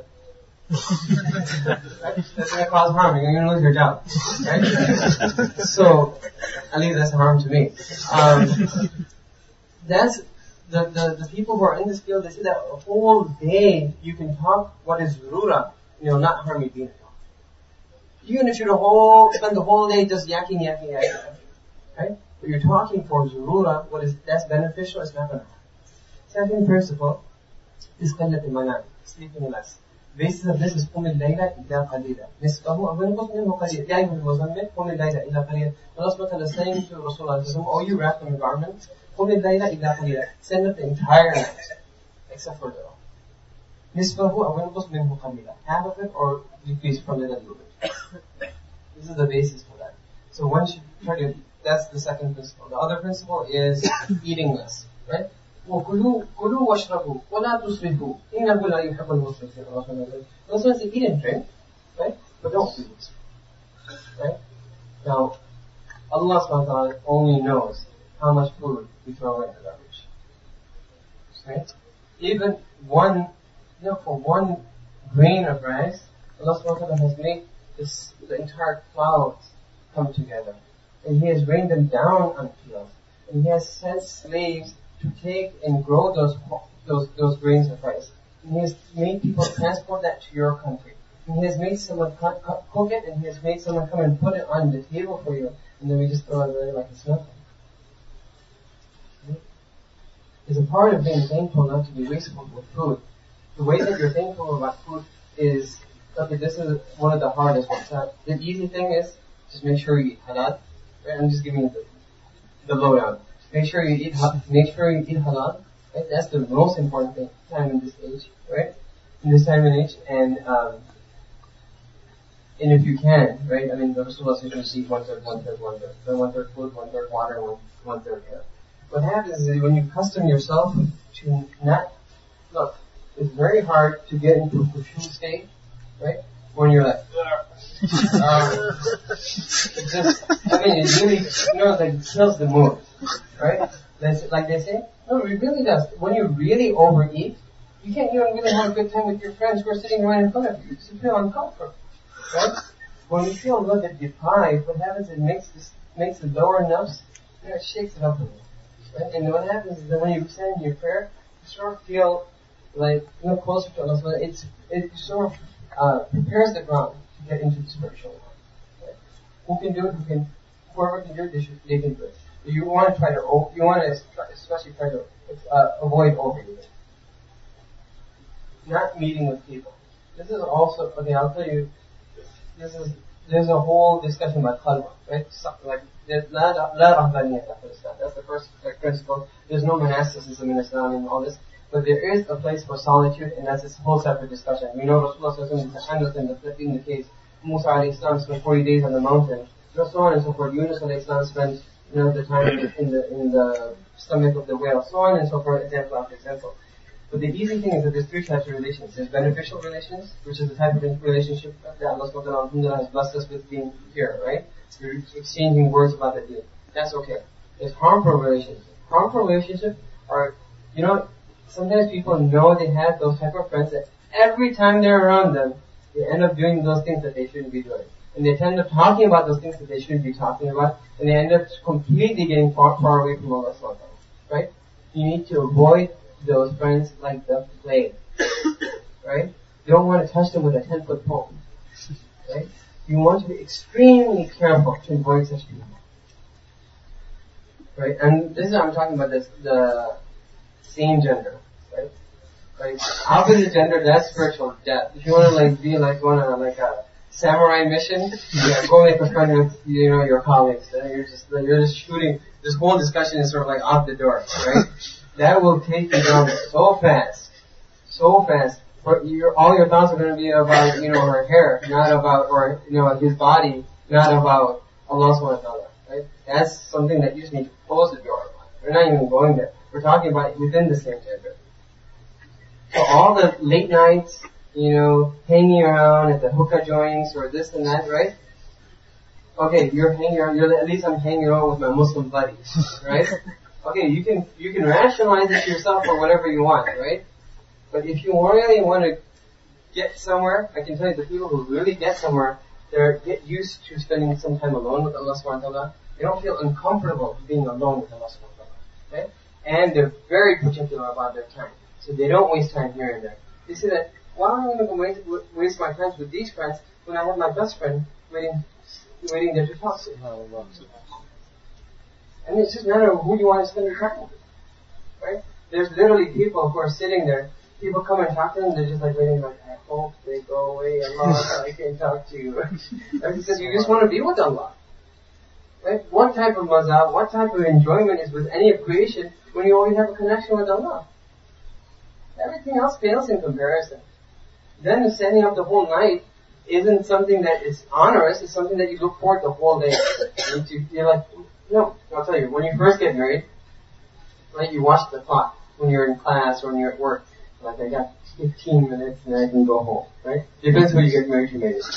right? That's going to cause harm. You're going to lose your job. Right? So, at least that's harm to me. Um, that's the, the the people who are in this field. They say that a whole day you can talk what is zurura, you know, not harm your deen at all. Even if you're the whole spend the whole day just yakking, yakking, yakking, right? But you're talking for zurura, what is that's beneficial, it's not going to harm. Second principle is qillat al-manam, sleeping less. Basis of this is qum al-layla illa qalila. Nisfahu aw yanqus minhu qalil. Ya ayyuha al-muzammil qum al-layla illa qalila. Allah subhanahu wa ta'ala is saying to Rasulullah, "Oh, you wrapped in a garment, qum al-layla illa qalila. Send up the entire night, except for little. Nisfahu aw yanqus minhu qalila. Half of it or decrease from it a little bit." This is the basis for that. So once you try to, that's the second principle. The other principle is eating less, right? وَكُلُوا كُلُوا وَاشْرَبُوا وَلَا تُسْرِفُوا إِنَّهُ لَا يُحِبُّ الْمُسْرِفِينَ. Also it's eat and drink, right? But don't eat, right? Now, Allah subhanahu wa ta'ala only knows how much food we throw away in the garbage. Right? Even one, you know, for one grain of rice, Allah subhanahu wa ta'ala has made this, the entire clouds come together. And He has rained them down on fields. And He has sent slaves to take and grow those those those grains of rice. And He has made people transport that to your country. And He has made someone cook, cook it, and He has made someone come and put it on the table for you, and then we just throw it away like it's nothing. Right? It's a part of being thankful not to be wasteful with food. The way that you're thankful about food is, okay, this is one of the hardest ones. Uh, the easy thing is, just make sure you eat halal. Right? I'm just giving you the, the lowdown. Make sure you eat, make sure you eat halal. Right? That's the most important thing, time in this age, right? In this time and age, and, um, and if you can, right? I mean, the Rasulullah says you should eat one third, one third, one third. So one third food, one third water, one, one third air. What happens is when you accustom yourself to not, look, it's very hard to get into a khushu state, right? When you're like, um, it's just, I mean, it really, you know, like, it kills the mood, right? That's, like they say, no, it really does. When you really overeat, you can't even really have a good time with your friends who are sitting right in front of you. You just feel uncomfortable, right? When we feel a little bit deprived, what happens is it makes this, makes the lower nerves, you know, it shakes it up a little. Right? And what happens is that when you stand in your prayer, you sort of feel like, you know, closer to Allah. It's, it sort of, uh, prepares the ground to get into the spiritual world. Right? Who can do it? Who can, whoever can do it, they should, they can do it. But you want to try to, you want to especially try to, uh, avoid overeating. Not meeting with people. This is also, okay, I'll tell you, this is, there's a whole discussion about khalwa, right? So, like, la rahbaniyat after Islam. That's the first like, principle. There's no monasticism in Islam and all this. But there is a place for solitude, and that's a whole separate discussion. We know Rasulullah in the, in the case, Musa alayhi salam spent forty days on the mountain, and so on and so forth. Yunus alayhi salam spent, you know, the time in the, in the, in the stomach of the whale, so on and so forth, example after example. But the easy thing is that there's three types of relations. There's beneficial relations, which is the type of relationship that Allah subhanahu wa ta'ala has blessed us with being here, right? You're exchanging words about the deen. That's okay. There's harmful relationships. Harmful relationships are, you know, sometimes people know they have those type of friends that every time they're around them, they end up doing those things that they shouldn't be doing. And they end up talking about those things that they shouldn't be talking about, and they end up completely getting far, far away from Allah subhanahu wa ta'ala. Right? You need to avoid those friends like the plague. Right? You don't want to touch them with a ten foot pole. Right? You want to be extremely careful to avoid such people. Right? And this is I'm talking about this, the same gender. Right? Like, opposite gender, that's spiritual death. If you want to like be like on a, like a samurai mission, yeah, go make a friend with, you know, your colleagues. And you're just, you're just shooting, this whole discussion is sort of like off the door, right? That will take you down so fast. So fast. Your, all your thoughts are going to be about, you know, her hair, not about, or, you know, his body, not about Allah subhanahu wa ta'ala, right? That's something that you just need to close the door about. We're not even going there. We're talking about it within the same gender. So all the late nights, you know, hanging around at the hookah joints or this and that, right? Okay, you're hanging around, you're, at least I'm hanging around with my Muslim buddies, right? Okay, you can, you can rationalize it to yourself or whatever you want, right? But if you really want to get somewhere, I can tell you the people who really get somewhere, they get used to spending some time alone with Allah subhanahu wa ta'ala. They don't feel uncomfortable being alone with Allah subhanahu wa ta'ala, right? And they're very particular about their time. So they don't waste time here and there. They say that, why am I going to waste, waste my time with these friends when I have my best friend waiting, waiting there to talk to? And it's just a matter of who you want to spend your time with, right? There's literally people who are sitting there. People come and talk to them, they're just like waiting, like, I hope they go away, Allah, I can talk to you. And because you just want to be with Allah. Right? What type of mazhab, what type of enjoyment is with any of creation when you always have a connection with Allah? Everything else fails in comparison. Then standing up the whole night isn't something that is onerous, it's something that you look forward to the whole day. And you, you're like, no, I'll tell you, when you first get married, like you watch the clock when you're in class or when you're at work. Like, I got fifteen minutes and then I can go home, right? Depends who you get married to, maybe.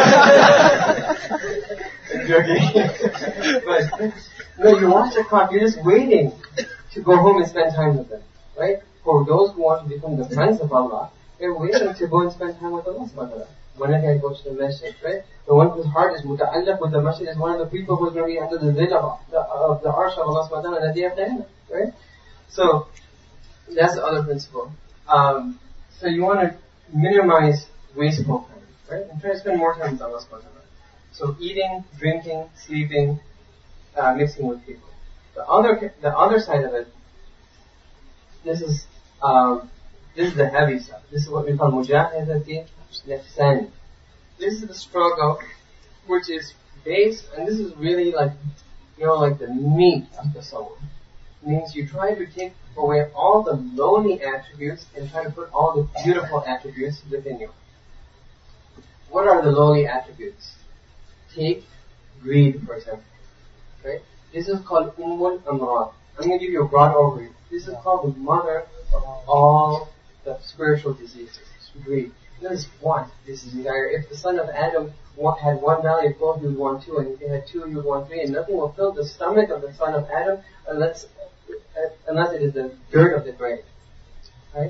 I'm joking. But, no, you watch the clock, you're just waiting to go home and spend time with them, right? For those who want to become the friends of Allah, they're waiting to go and spend time with Allah subhanahu wa ta'ala. When I can go to the masjid, right? The one whose heart is muta'allaq with the masjid is one of the people who's going to be under the zil of the, of the arsh of Allah subhanahu wa ta'ala at the day of Qiyamah, right? So that's the other principle. Um, so you want to minimize wasteful time, right? And try to spend more time with Allah subhanahu wa ta'ala. So eating, drinking, sleeping, uh, mixing with people. The other, the other side of it, this is, um, this is the heavy stuff. This is what we call mujahadati nafsani. This is the struggle, which is based, and this is really like, you know, like the meat of the soul. It means you try to take away all the lowly attributes and try to put all the beautiful attributes within you. What are the lowly attributes? Take greed, for example. Right? This is called Ummul Amrad. I'm going to give you a broad overview. This is called the mother of all the spiritual diseases. Greed. This is what? This is desire. If the son of Adam had one valley of gold, he would want two, and if he had two, he would want three, and nothing will fill the stomach of the son of Adam unless unless it is the dirt of the grave. Right?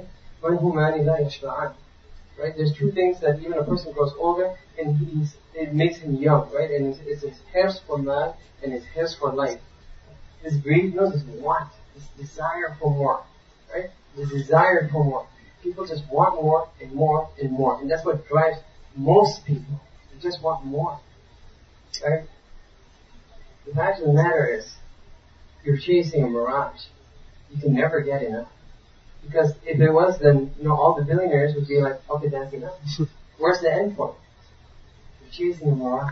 Right? There's two things that even a person grows older, and he's it makes him young, right? And it's, it's his thirst for man and his thirst for life. This greed, no, this want, this desire for more, right? The desire for more. People just want more and more and more, and that's what drives most people. They just want more, right? The fact of the matter is, you're chasing a mirage. You can never get enough. Because if it was, then, you know, all the billionaires would be like, okay, that's enough. Where's the end point? You're chasing a mirage.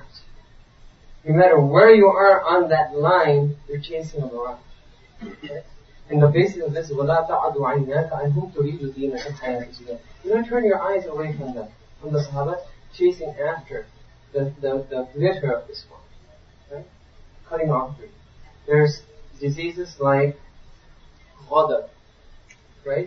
No matter where you are on that line, you're chasing a mirage. Okay? And the basis of this is, وَلَا تَعَدُ عَيْنَاكَ عَنْهُمْ تُرِيدُ دِينَ الْحَيَاةِ الدُّنْيَا. You don't turn your eyes away from them, from the Sahaba, chasing after the, the, the glitter of this world. Right? Cutting off greed. There's diseases like ghadab, right?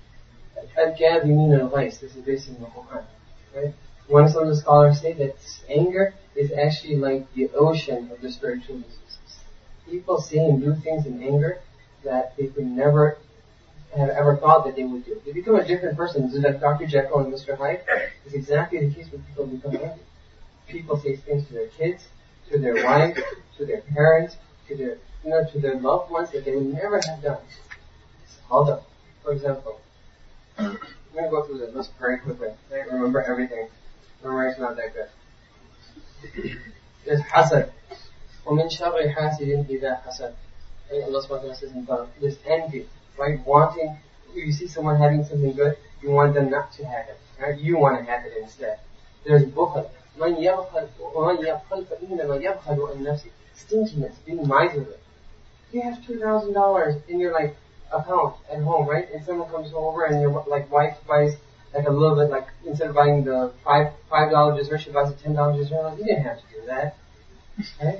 Al-Kadhimin al-Ghais. This is based in the Quran, right? One of some of the scholars say that anger is actually like the ocean of the spiritual diseases. People say and do things in anger that they could never have ever thought that they would do. They become a different person. Just like Doctor Jekyll and Mister Hyde. It's exactly the case when people become angry. People say things to their kids, to their wives, to their parents, to their, you know, to their loved ones that they would never have done. Hold up. For example, I'm going to go through this very quickly. I don't remember everything. Memory's not that good. There's hasad. وَمِن شَرِّ حَاسِدٍ إِذَا حَسَدٍ. Allah subhanahu wa ta'ala says in Quran, there's envy, right? Wanting, you see someone having something good, you want them not to have it, right? You want to have it instead. There's bukhal. مَنْ يَبْخَلْ وَمَنْ يَبْخَلْ فَإِنَّمَا يَبْخَلُ عَنْ نَفْسِهِ. Stinginess, being miserly. You have two thousand dollars in your, like, account at home, right? And someone comes over and your, like, wife buys, like, a little bit, like, instead of buying the five, five dollar dessert, she buys a ten dollar dessert. Like, you didn't have to do that, right?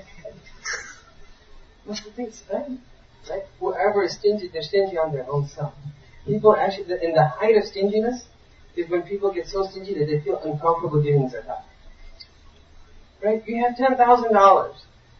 What's the thing spend? Right? Whoever is stingy, they're stingy on their own self. People actually, in the height of stinginess, is when people get so stingy that they feel uncomfortable giving zakat. Right? You have ten thousand dollars.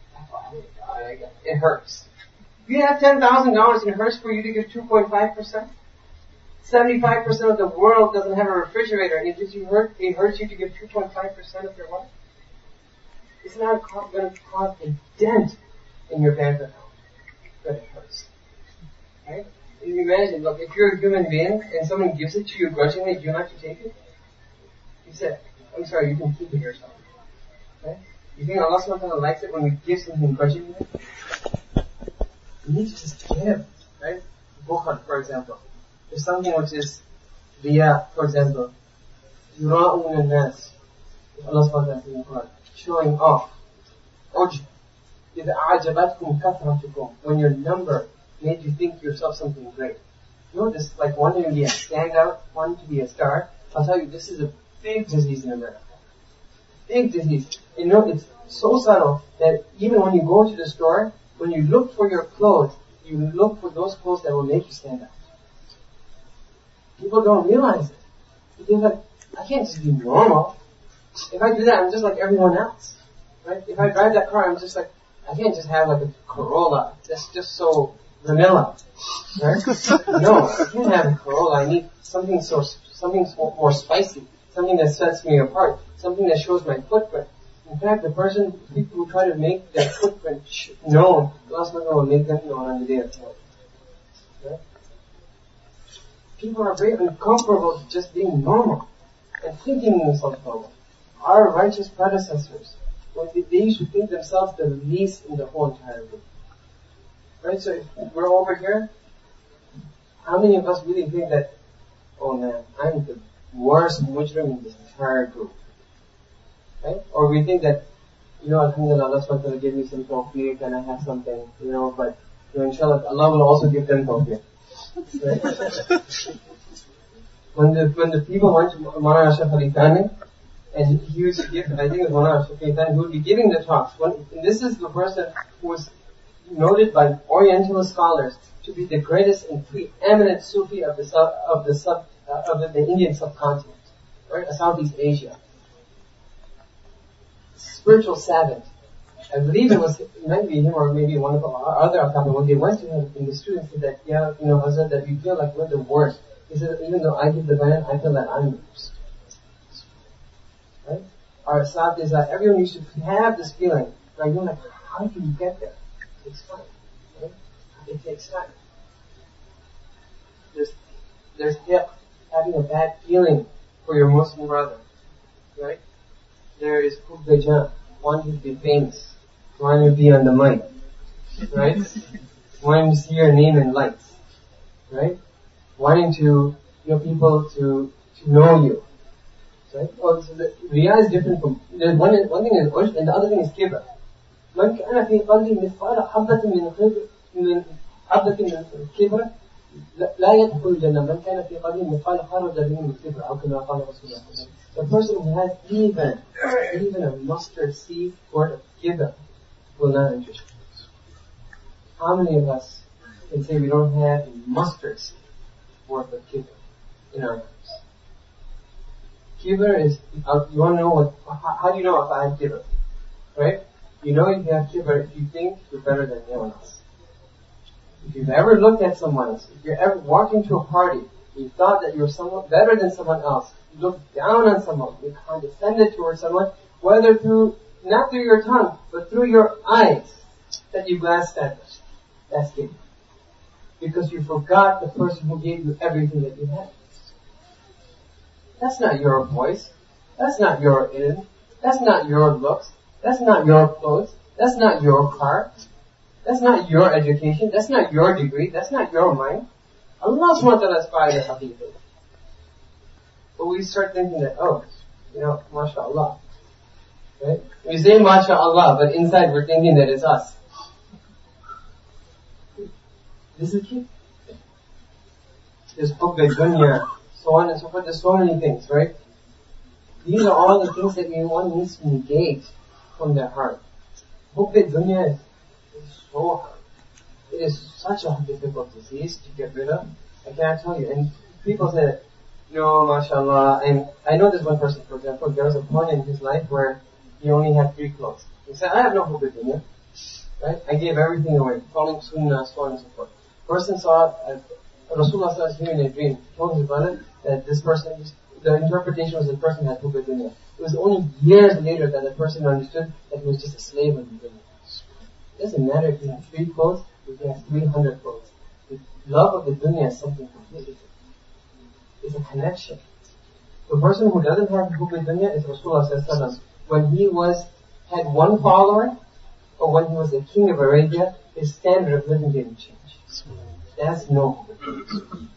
It hurts. You have ten thousand dollars and it hurts for you to give two point five percent? seventy-five percent of the world doesn't have a refrigerator, and it just you hurt, it hurts you to give two point five percent of your wealth? It's not going to cause a dent in your bank account, but it hurts. Right? You imagine, look, if you're a human being and someone gives it to you grudgingly, do you not to take it? You said, I'm sorry, you can keep it yourself. Right? You think Allah subhanahu wa ta'ala likes it when we give something grudgingly? You need to just give, right? Bukhal, for example. There's something which is riya, for example. Yura'un al-nas. Allah subhanahu wa ta'ala says in the Quran, showing off. Ujb. إِذَا أَعْجَبَتْكُمْ كَثْرَتُكُمْ. When your number made you think yourself something great. You know, this, like wanting to be a standout, wanting to be a star. I'll tell you, this is a big disease in America. Big disease. You know, it's so subtle that even when you go to the store, when you look for your clothes, you look for those clothes that will make you stand out. People don't realize it. They think like, I can't just be normal. If I do that, I'm just like everyone else. Right? If I drive that car, I'm just like, I can't just have like a Corolla. That's just so vanilla. Right? No, I can't have a Corolla. I need something so, something more spicy. Something that sets me apart. Something that shows my footprint. In fact, the person, people who try to make their footprint known, Allah subhanahu wa ta'ala will make them known on the day of Qiyamah. Right? people are very uncomfortable with just being normal and thinking themselves normal. Our righteous predecessors, when they, they used to think themselves the least in the whole entire group. Right? So if we're over here, how many of us really think that, oh man, I'm the worst mujrim in this entire group? Right? Or we think that, you know, alhamdulillah, Allah subhanahu wa ta'ala give me some tawfiq and I have something, you know, but, you know, inshallah, Allah will also give them tawfiq. Right? when the, when the people went to Maulana Ashraf Ali Thani, and he used to give, I think it was Maulana Ashraf Ali Thani, who would be giving the talks. When, and this is the person who was noted by Orientalist scholars to be the greatest and preeminent Sufi of the sub, of the sub, uh, of the, the Indian subcontinent, right? Southeast Asia. Spiritual savant. I believe it was maybe him or maybe one of our other Akaba. When they went to him and the students said that, yeah, you know, Hazrat, that we feel like we're the worst. He said, even though I give the bayan, I feel that I'm the worst. Right? Our Asad is that everyone used to have this feeling. Like, you're like, how do you get there? It takes time. Right? It takes time. There's, there's having a bad feeling for your Muslim brother. Right? There is Hubbejan, wanting to be famous, wanting to be on the mic, right? Wanting to see your name in lights, right? Wanting to, you know, people to, to know you, right? Oh, so the Riya is different from, there's one, one thing is Ush, and the other thing is Kibr. من كان في قلبه مثقال حبة من من حبة من كبر لا يدخل الجنة من كان في قلبه مثقال خردل من كبر أو كما قال رسول الله. The person who has even even a mustard seed worth of kibr will not enter. How many of us can say we don't have a mustard seed worth of kibr in our lives? Kibr is, uh, you want to know what, how, how do you know if I have kibr? Right? You know if you have kibr if you think you're better than anyone else. If you've ever looked at someone else, if you're ever walking to a party, you thought that you're someone better than someone else, you look down on someone, you condescended towards someone, whether through, not through your tongue, but through your eyes, that you glanced at them. That's kibr. Because you forgot the person who gave you everything that you had. That's not your voice. That's not your ilm. That's not your looks. That's not your clothes. That's not your car. That's not your education. That's not your degree. That's not your mind. Allah subhanahu wa ta'ala inspired us. But we start thinking that, oh, you know, mashallah. Right? We say mashallah, but inside we're thinking that it's us. This is key. There's hubb dunya, so on and so forth. There's so many things, right? These are all the things that one needs to negate from their heart. Hubb dunya is so hard. It is such a difficult disease to get rid of. I can't tell you. And people say, no, mashallah. And I know this one person, for example, there was a point in his life where he only had three clothes. He said, I have no hubb dunya. Right? I gave everything away, following sunnah, so on and so forth. Person saw uh, Rasulullah was in a dream. He told his brother that this person, the interpretation was the person had hubb dunya. It was only years later that the person understood that he was just a slave of the dunya. It doesn't matter if you have three clothes, if you have three hundred clothes. The love of the dunya is something completely different. It's a connection. The person who doesn't have hubb dunya is Rasulullah when he was, had one follower, or when he was the king of Arabia, his standard of living didn't change. That's no hubb.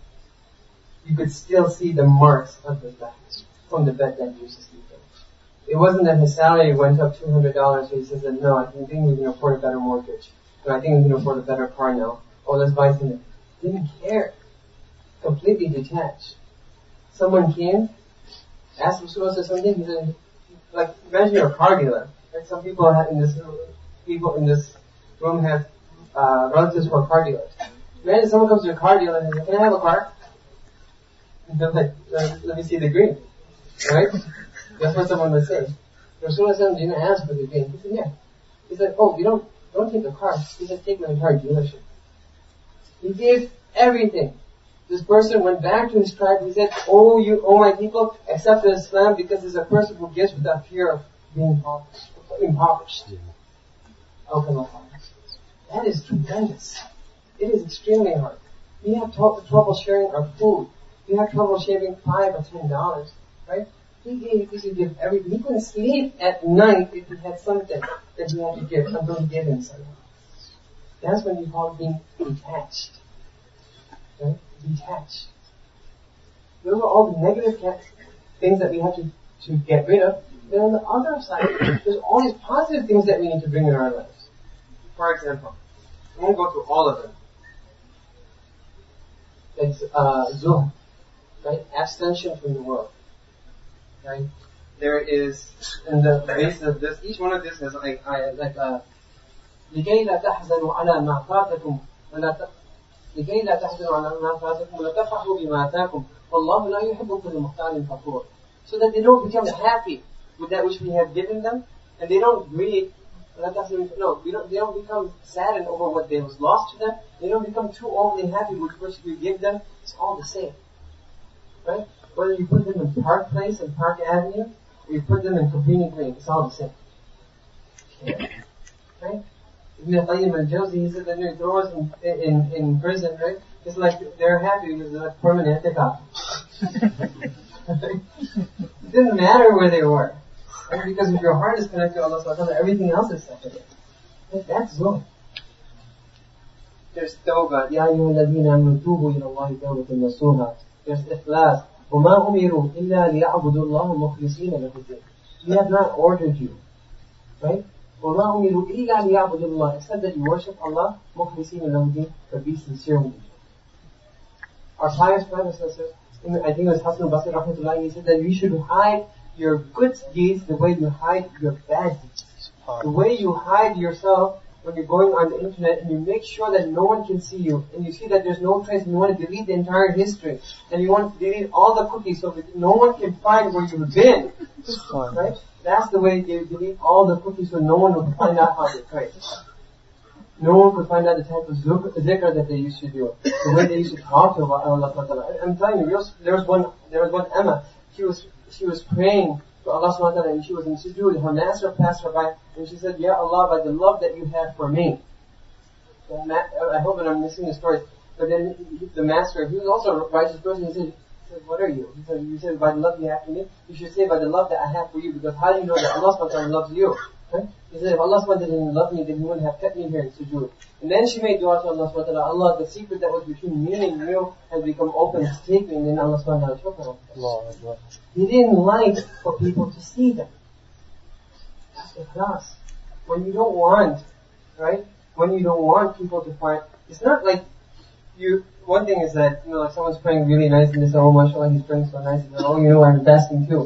You could still see the marks of his back from the bed that he used to sleep in. It wasn't that his salary went up two hundred dollars, so he says that, no, I think we can afford a better mortgage. And I think we can afford a better car now. Oh, let's buy something. Didn't care. Completely detached. Someone came, asked Rasulullah something, he said, like, imagine you're a car dealer. Like some people have in this, people in this room have, uh, relatives who are car dealers. Imagine someone comes to a car dealer and says, can I have a car? And they're like, let, let me see the green. Right? That's what someone would say. Rasulullah didn't ask for the green. He said, yeah. He said, oh, you don't, don't take the car. He said, take my entire dealership. He gave everything. This person went back to his tribe. He said, oh, you, oh my people, accept Islam because there's a person who gives without fear of being impoverished. impoverished. That is tremendous. It is extremely hard. We have to- trouble sharing our food. We have trouble sharing five or ten dollars, right? He gave, he could give everything. He couldn't sleep at night if he had something that he had to give until he gave him something. That's when you call being detached. Right? Detached. Those are all the negative things that we have to, to get rid of. Then on the other side, there's all these positive things that we need to bring in our lives. For example, I'm going to go through all of them. It's uh, zuhd, right? Abstention from the world. Right? There is, in the basis of this, each one of this is like, like a, لكي لا تحزنوا على ما فاتكم ولا لكي لا تحزنوا على ما فاتكم ولا تفرحوا بما آتاكم والله لا يحب كل مختال فخور. So that they don't become happy with that which we have given them, and they don't grieve. No, we don't, they don't become saddened over what they was lost to them. They don't become too overly happy with what we give them. It's all the same, right? Whether you put them in Park Place and Park Avenue, or you put them in Cabrini Green, it's all the same. Okay. Right? Ibn Qayyim al-Jawzi, he said that when you throw us in, in, in prison, right? It's like they're happy because they're like permanent i'tikaf. It didn't matter where they were. Right? Because if your heart is connected to Allah subhanahu wa ta'ala, everything else is separate. Right? That's zuhd. There's tawbah. Ya ayyuha alladhina amanu tubu ila Allahi tawbatan nasuha. There's ikhlas. وَمَا أُمِرُوا إِلَّا لِيَعْبُدُوا اللَّهَ مُخْلِصِينَ لَهُ الدِّينَ. We have not ordered you, right? وَمَا أُمِرُوا إِلَّا لِيَعْبُدُوا اللَّهَ, except that you worship Allah مُخْلِصِينَ لَهُ الدِّينَ, but be sincere with it. Our pious predecessors, I think it was Hassan al-Basri rahmatullah, he said that you should hide your good deeds the way you hide your bad deeds. The way you hide yourself when you're going on the internet and you make sure that no one can see you, and you see that there's no trace, and you want to delete the entire history, and you want to delete all the cookies so that no one can find where you've been, right? That's the way you delete all the cookies so no one will find out how they trace. No one could find out the type of zikr that they used to do, the way they used to talk to Allah. I'm telling you, there was one, there was one Emma, she was, she was praying to Allah subhanahu wa ta'ala, and she was in sujood. Her master passed her by, and she said, Ya Allah, by the love that you have for me. And I hope that I'm missing the story. But then the master, he was also a righteous person, he said, he said, what are you? He said, you said, by the love you have for me? You should say, by the love that I have for you, because how do you know that Allah subhanahu wa ta'ala loves you? Right? He said, if Allah subhanahu wa ta'ala didn't love me, then He wouldn't have kept me here in sujood. And then she made dua to Allah subhanahu wa ta'ala, Allah, the secret that was between me and you has become open, take me, and then Allah subhanahu wa ta'ala took her. He didn't like for people to see them. That's ikhlas. When you don't want, right? When you don't want people to find, it's not like you, one thing is that, you know, like someone's praying really nice and they say, oh mashallah, he's praying so nice, and oh, you know, I'm fasting too.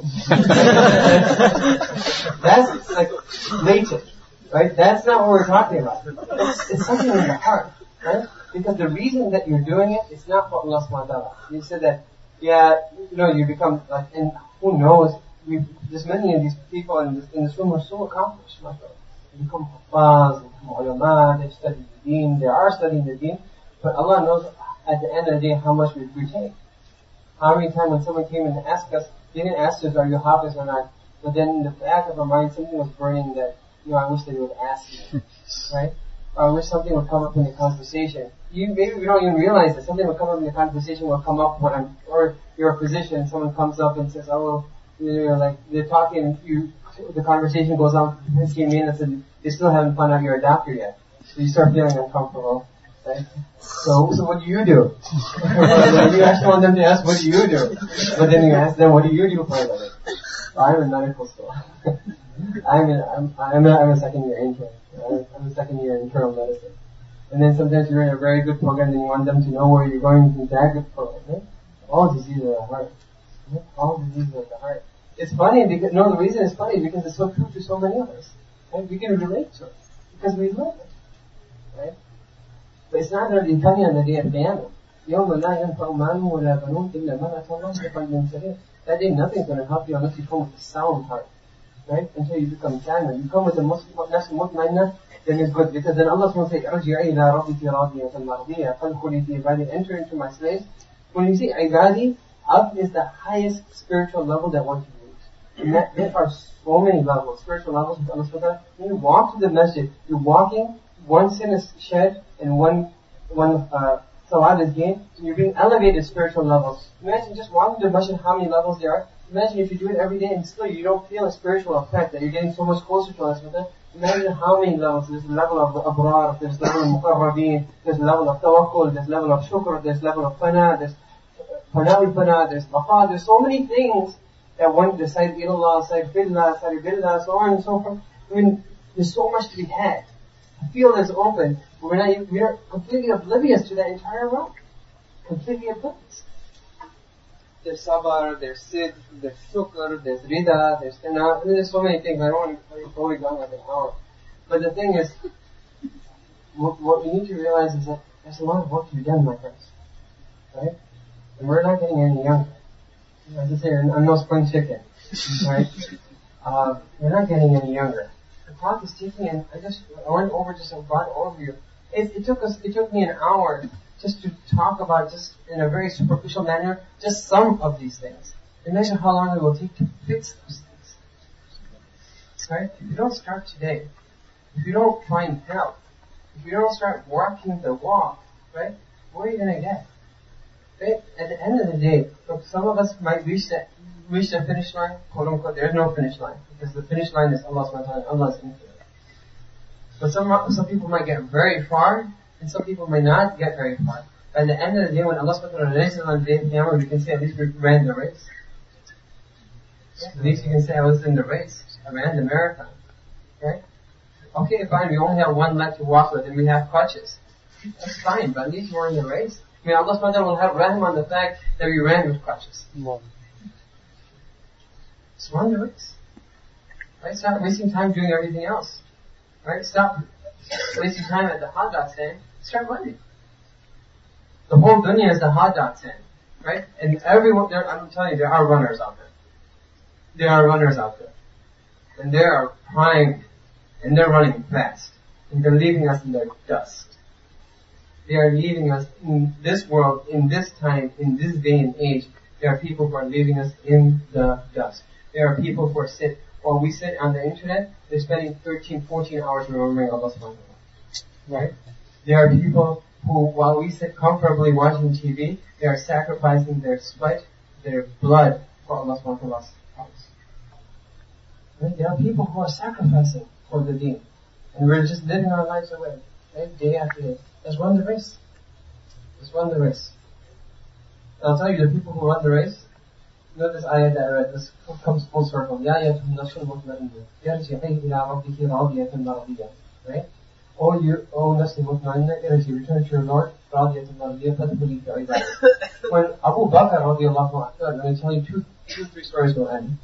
That's like blatant, right? That's not what we're talking about. It's, it's something in the heart, right? Because the reason that you're doing it, it's not for Allah subhanahu wa ta'ala. You said that, yeah, you know, you become like, and who knows, we, there's many of these people in this, in this room are so accomplished, mashallah. They become hafaz, they become ulama, they've studied the deen, they are studying the deen, but Allah knows at the end of the day how much we retain. How many times when someone came and asked us, they didn't ask us, are you hafiz or not? But then in the back of our mind, something was burning that, you know, I wish they would ask me, right? Or I wish something would come up in the conversation. You, maybe we don't even realize that something would come up in the conversation will come up when I'm, or you're a physician, someone comes up and says, oh, you're like, they're talking, you, the conversation goes on fifteen minutes and they still haven't found out you're a doctor yet. So you start feeling uncomfortable. Right? So, so what do you do? You actually want them to ask, what do you do? But then you ask them, what do you do for a living? I'm in medical school. I'm in, I'm, I'm a, I'm a second year intern. I'm, I'm a second year internal medicine. And then sometimes you're in a very good program and you want them to know where you're going to that good program. Right? All diseases are the heart. Right? All diseases are the heart. It's funny because, no, the reason it's funny is because it's so true to so many of us. Right? We can relate to it. Because we live it. Right? But it's not going to be on the day of Qiyamah. يَوْمَ لَا يَنْفَعُ مَالٌ وَلَا بَنُونَ إِلَّا مَنْ أَتَى اللَّهَ بِقَلْبٍ سَلِيمٍ. That day nothing's going to help you unless you come with a sound heart. Right? Until you become kamil. You come with a nafs mutmainna, then it's good. Because then Allah will say, ارجعي إلى ربك راضية مرضية فادخلي في عبادي, enter into my slaves. When you say ibadi, up is the highest spiritual level that one can reach. And that, there are so many levels, spiritual levels with Allah subhanahu wa ta'ala. When you walk to the masjid, you're walking, one sin is shed, and one, one, uh, Sawab is gain. You're being elevated spiritual levels. Imagine just walking to the masjid, how many levels there are. Imagine if you do it every day and still you don't feel a spiritual effect, that you're getting so much closer to Allah. Imagine how many levels. There's a level of abrar, there's a level of muqarrabeen, there's a level of tawakkul, there's a level of shukr, there's a level of fana, there's fanawi fana, there's baqa, there's so many things that one decides ilallah, side billah, side billah, so on and so forth. I mean, there's so much to be had. The field is open, but we're not, we're completely oblivious to that entire realm. Completely oblivious. There's sabar, there's sidq, there's shukr, there's rida, there's qana. I mean, there's so many things. I don't want to probably go on like an hour. But the thing is, what, what we need to realize is that there's a lot of work to be done, my friends. Right? And we're not getting any younger. As I say, I'm no spring chicken. Right? Uh, we're not getting any younger. The clock is ticking, and I just I went over just a broad overview. It, it took us, it took me an hour just to talk about, just in a very superficial manner, just some of these things. Imagine how long it will take to fix those things. Right? If you don't start today, if you don't find help, if you don't start walking the walk, right, what are you gonna get? Right? At the end of the day, look, some of us might reach that reach the finish line, quote unquote. There's no finish line, because the finish line is Allah subhanahu wa ta'ala, Allah's infinite. But some some people might get very far, and some people may not get very far. But at the end of the day, when Allah subhanahu wa ta'ala raises on the day of Qiyamah, we can say at least we ran the race. At least you can say I was in the race. I ran the marathon. Right? Okay, fine, we only have one leg to walk with and we have crutches. That's fine, but at least we're in the race. I mean, Allah subhanahu wa ta'ala will have rahm on the fact that we ran with crutches. Just run the race. Right? Stop wasting time doing everything else. Right? Stop wasting time at the hot dog stand. Start running. The whole dunya is the hot dog stand. Right? And everyone, there, I'm telling you, there are runners out there. There are runners out there. And they are primed. And they're running fast. And they're leaving us in the dust. They are leaving us in this world, in this time, in this day and age. There are people who are leaving us in the dust. There are people who are sit, while we sit on the internet, they're spending thirteen, fourteen hours remembering Allah subhanahu wa ta'ala. Right? There are people who, while we sit comfortably watching T V, they are sacrificing their sweat, their blood for Allah subhanahu wa ta'ala's cause. Right? There are people who are sacrificing for the deen. And we're just living our lives away. Right? Day after day. Let's run the race. Let's run the race. I'll tell you, the people who run the race, you know this ayah that I read, this comes full circle. Ya ayyatuhan nafsul mutma'inna, irji'i ila rabbiki radiyatan maradiyah. Right? Oh, you, oh nafsul mutma'inna, irji'i, return to your Lord, radiyatan maradiyah, fadkhuli fi ibadihi. When Abu Bakr radiyallahu anhu, I'm going to tell you two, two, three stories will end.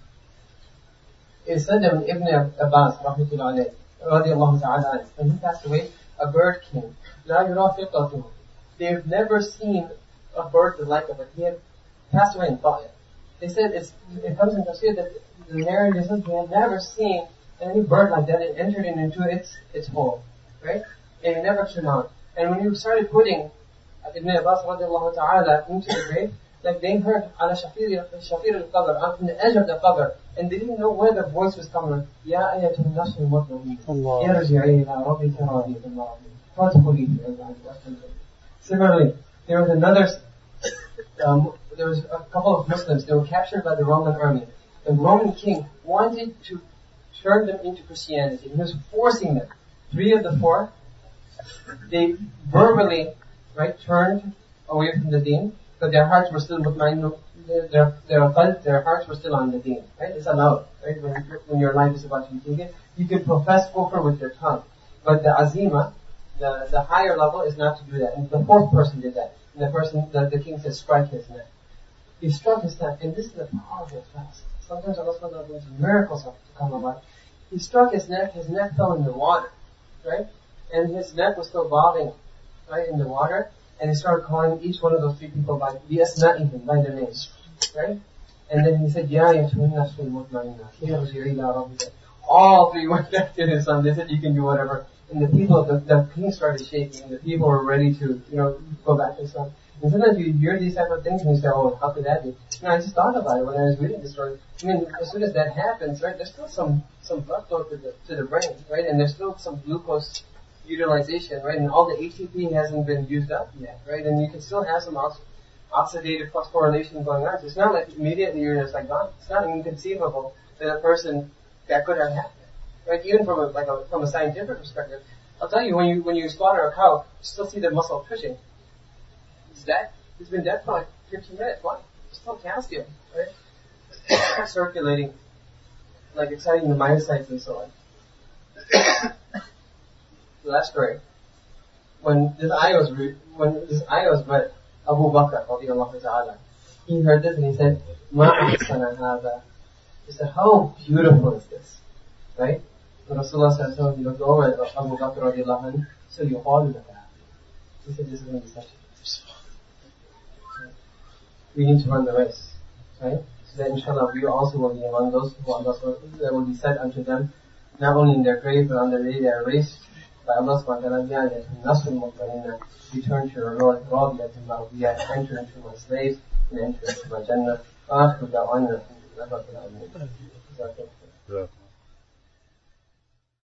It said that when Ibn Abbas, rahmatullahi alayhi, radiyallahu ta'ala anhu, when he passed away, a bird came. La yurafiqatuhu. They've never seen a bird the like of it. He had passed away in Ta'if. They said it's, it comes in Tafsir that the narrator says we had never seen any bird like that. It entered into its its hole, right? And it never came out. And when you started putting Ibn Abbas radiallahu ta'ala into the grave, like they heard ala shafir shafir al-qabr, on the edge of the qabr, and they didn't know where the voice was coming. Ya ayatul nafsul mutma'inna, irji'i ila rabbika radiyatan maradiyah, fadkhuli fi ibadihi. Similarly, there was another, um, there was a couple of Muslims, they were captured by the Roman army. The Roman king wanted to turn them into Christianity. He was forcing them. Three of the four, they verbally, right, turned away from the deen, but their hearts were still with mine, their, their, their, their hearts were still on the deen, right? It's allowed, right? When, when your life is about to be taken, you can profess kufr with your tongue. But the azima, The, the higher level is not to do that. And the fourth person did that. And the person, the, the king said, strike his neck. He struck his neck. And this is the power of the fast. Sometimes Allah subhanahu wa ta'ala brings miracles to come about. He struck his neck, his neck fell in the water. Right? And his neck was still bobbing, right, in the water. And he started calling each one of those three people by the asma'ihim, by their names. Right? And then he said, Ya ayyatuhan nafsul mutma'inna, irji'i ila rabbika. All three went back to his son. They said, you can do whatever. And the people, the, the king started shaking, and the people were ready to, you know, go back to Islam. And sometimes you hear these type of things and you say, oh, how could that be? You know, I just thought about it when I was reading the story. I mean, as soon as that happens, right, there's still some, some blood flow to the, to the brain, right, and there's still some glucose utilization, right? And all the A T P hasn't been used up yet, right? And you can still have some ox- oxidative phosphorylation going on. So it's not like immediately you're just like gone. It's not inconceivable that a person that could have happened, right? Even from a, like a, from a scientific perspective, I'll tell you when you when you slaughter a cow, you still see the muscle twitching. It's dead. It's been dead for like fifteen minutes. Why? It's still calcium, right? Circulating, like exciting the myocytes and so on. So that's great. When this ayah was re- when this ayah was read, Abu Bakr radiyallahu ta'ala, he heard this and he said, "Ma ahsana hadha." He said, "How beautiful is this?" Right? When Rasulullah sallallahu alaihi wasallam, he looked over at Abu Bakr radiyallahu anhu, so you hauled at that. He said, "This is going to be such a..." We need to run the race, right? So that inshallah we also will be among those who Allah that will be said unto them, not only in their grave but on the day they are raised by Allah subhanahu wa ta'ala, Nasrul Mutmainna, return to your Lord, Radiyatun Mardiyah, enter into my slaves and enter into my Jannah. Akhiru da'wana, alhamdulillah, rabbil alamin.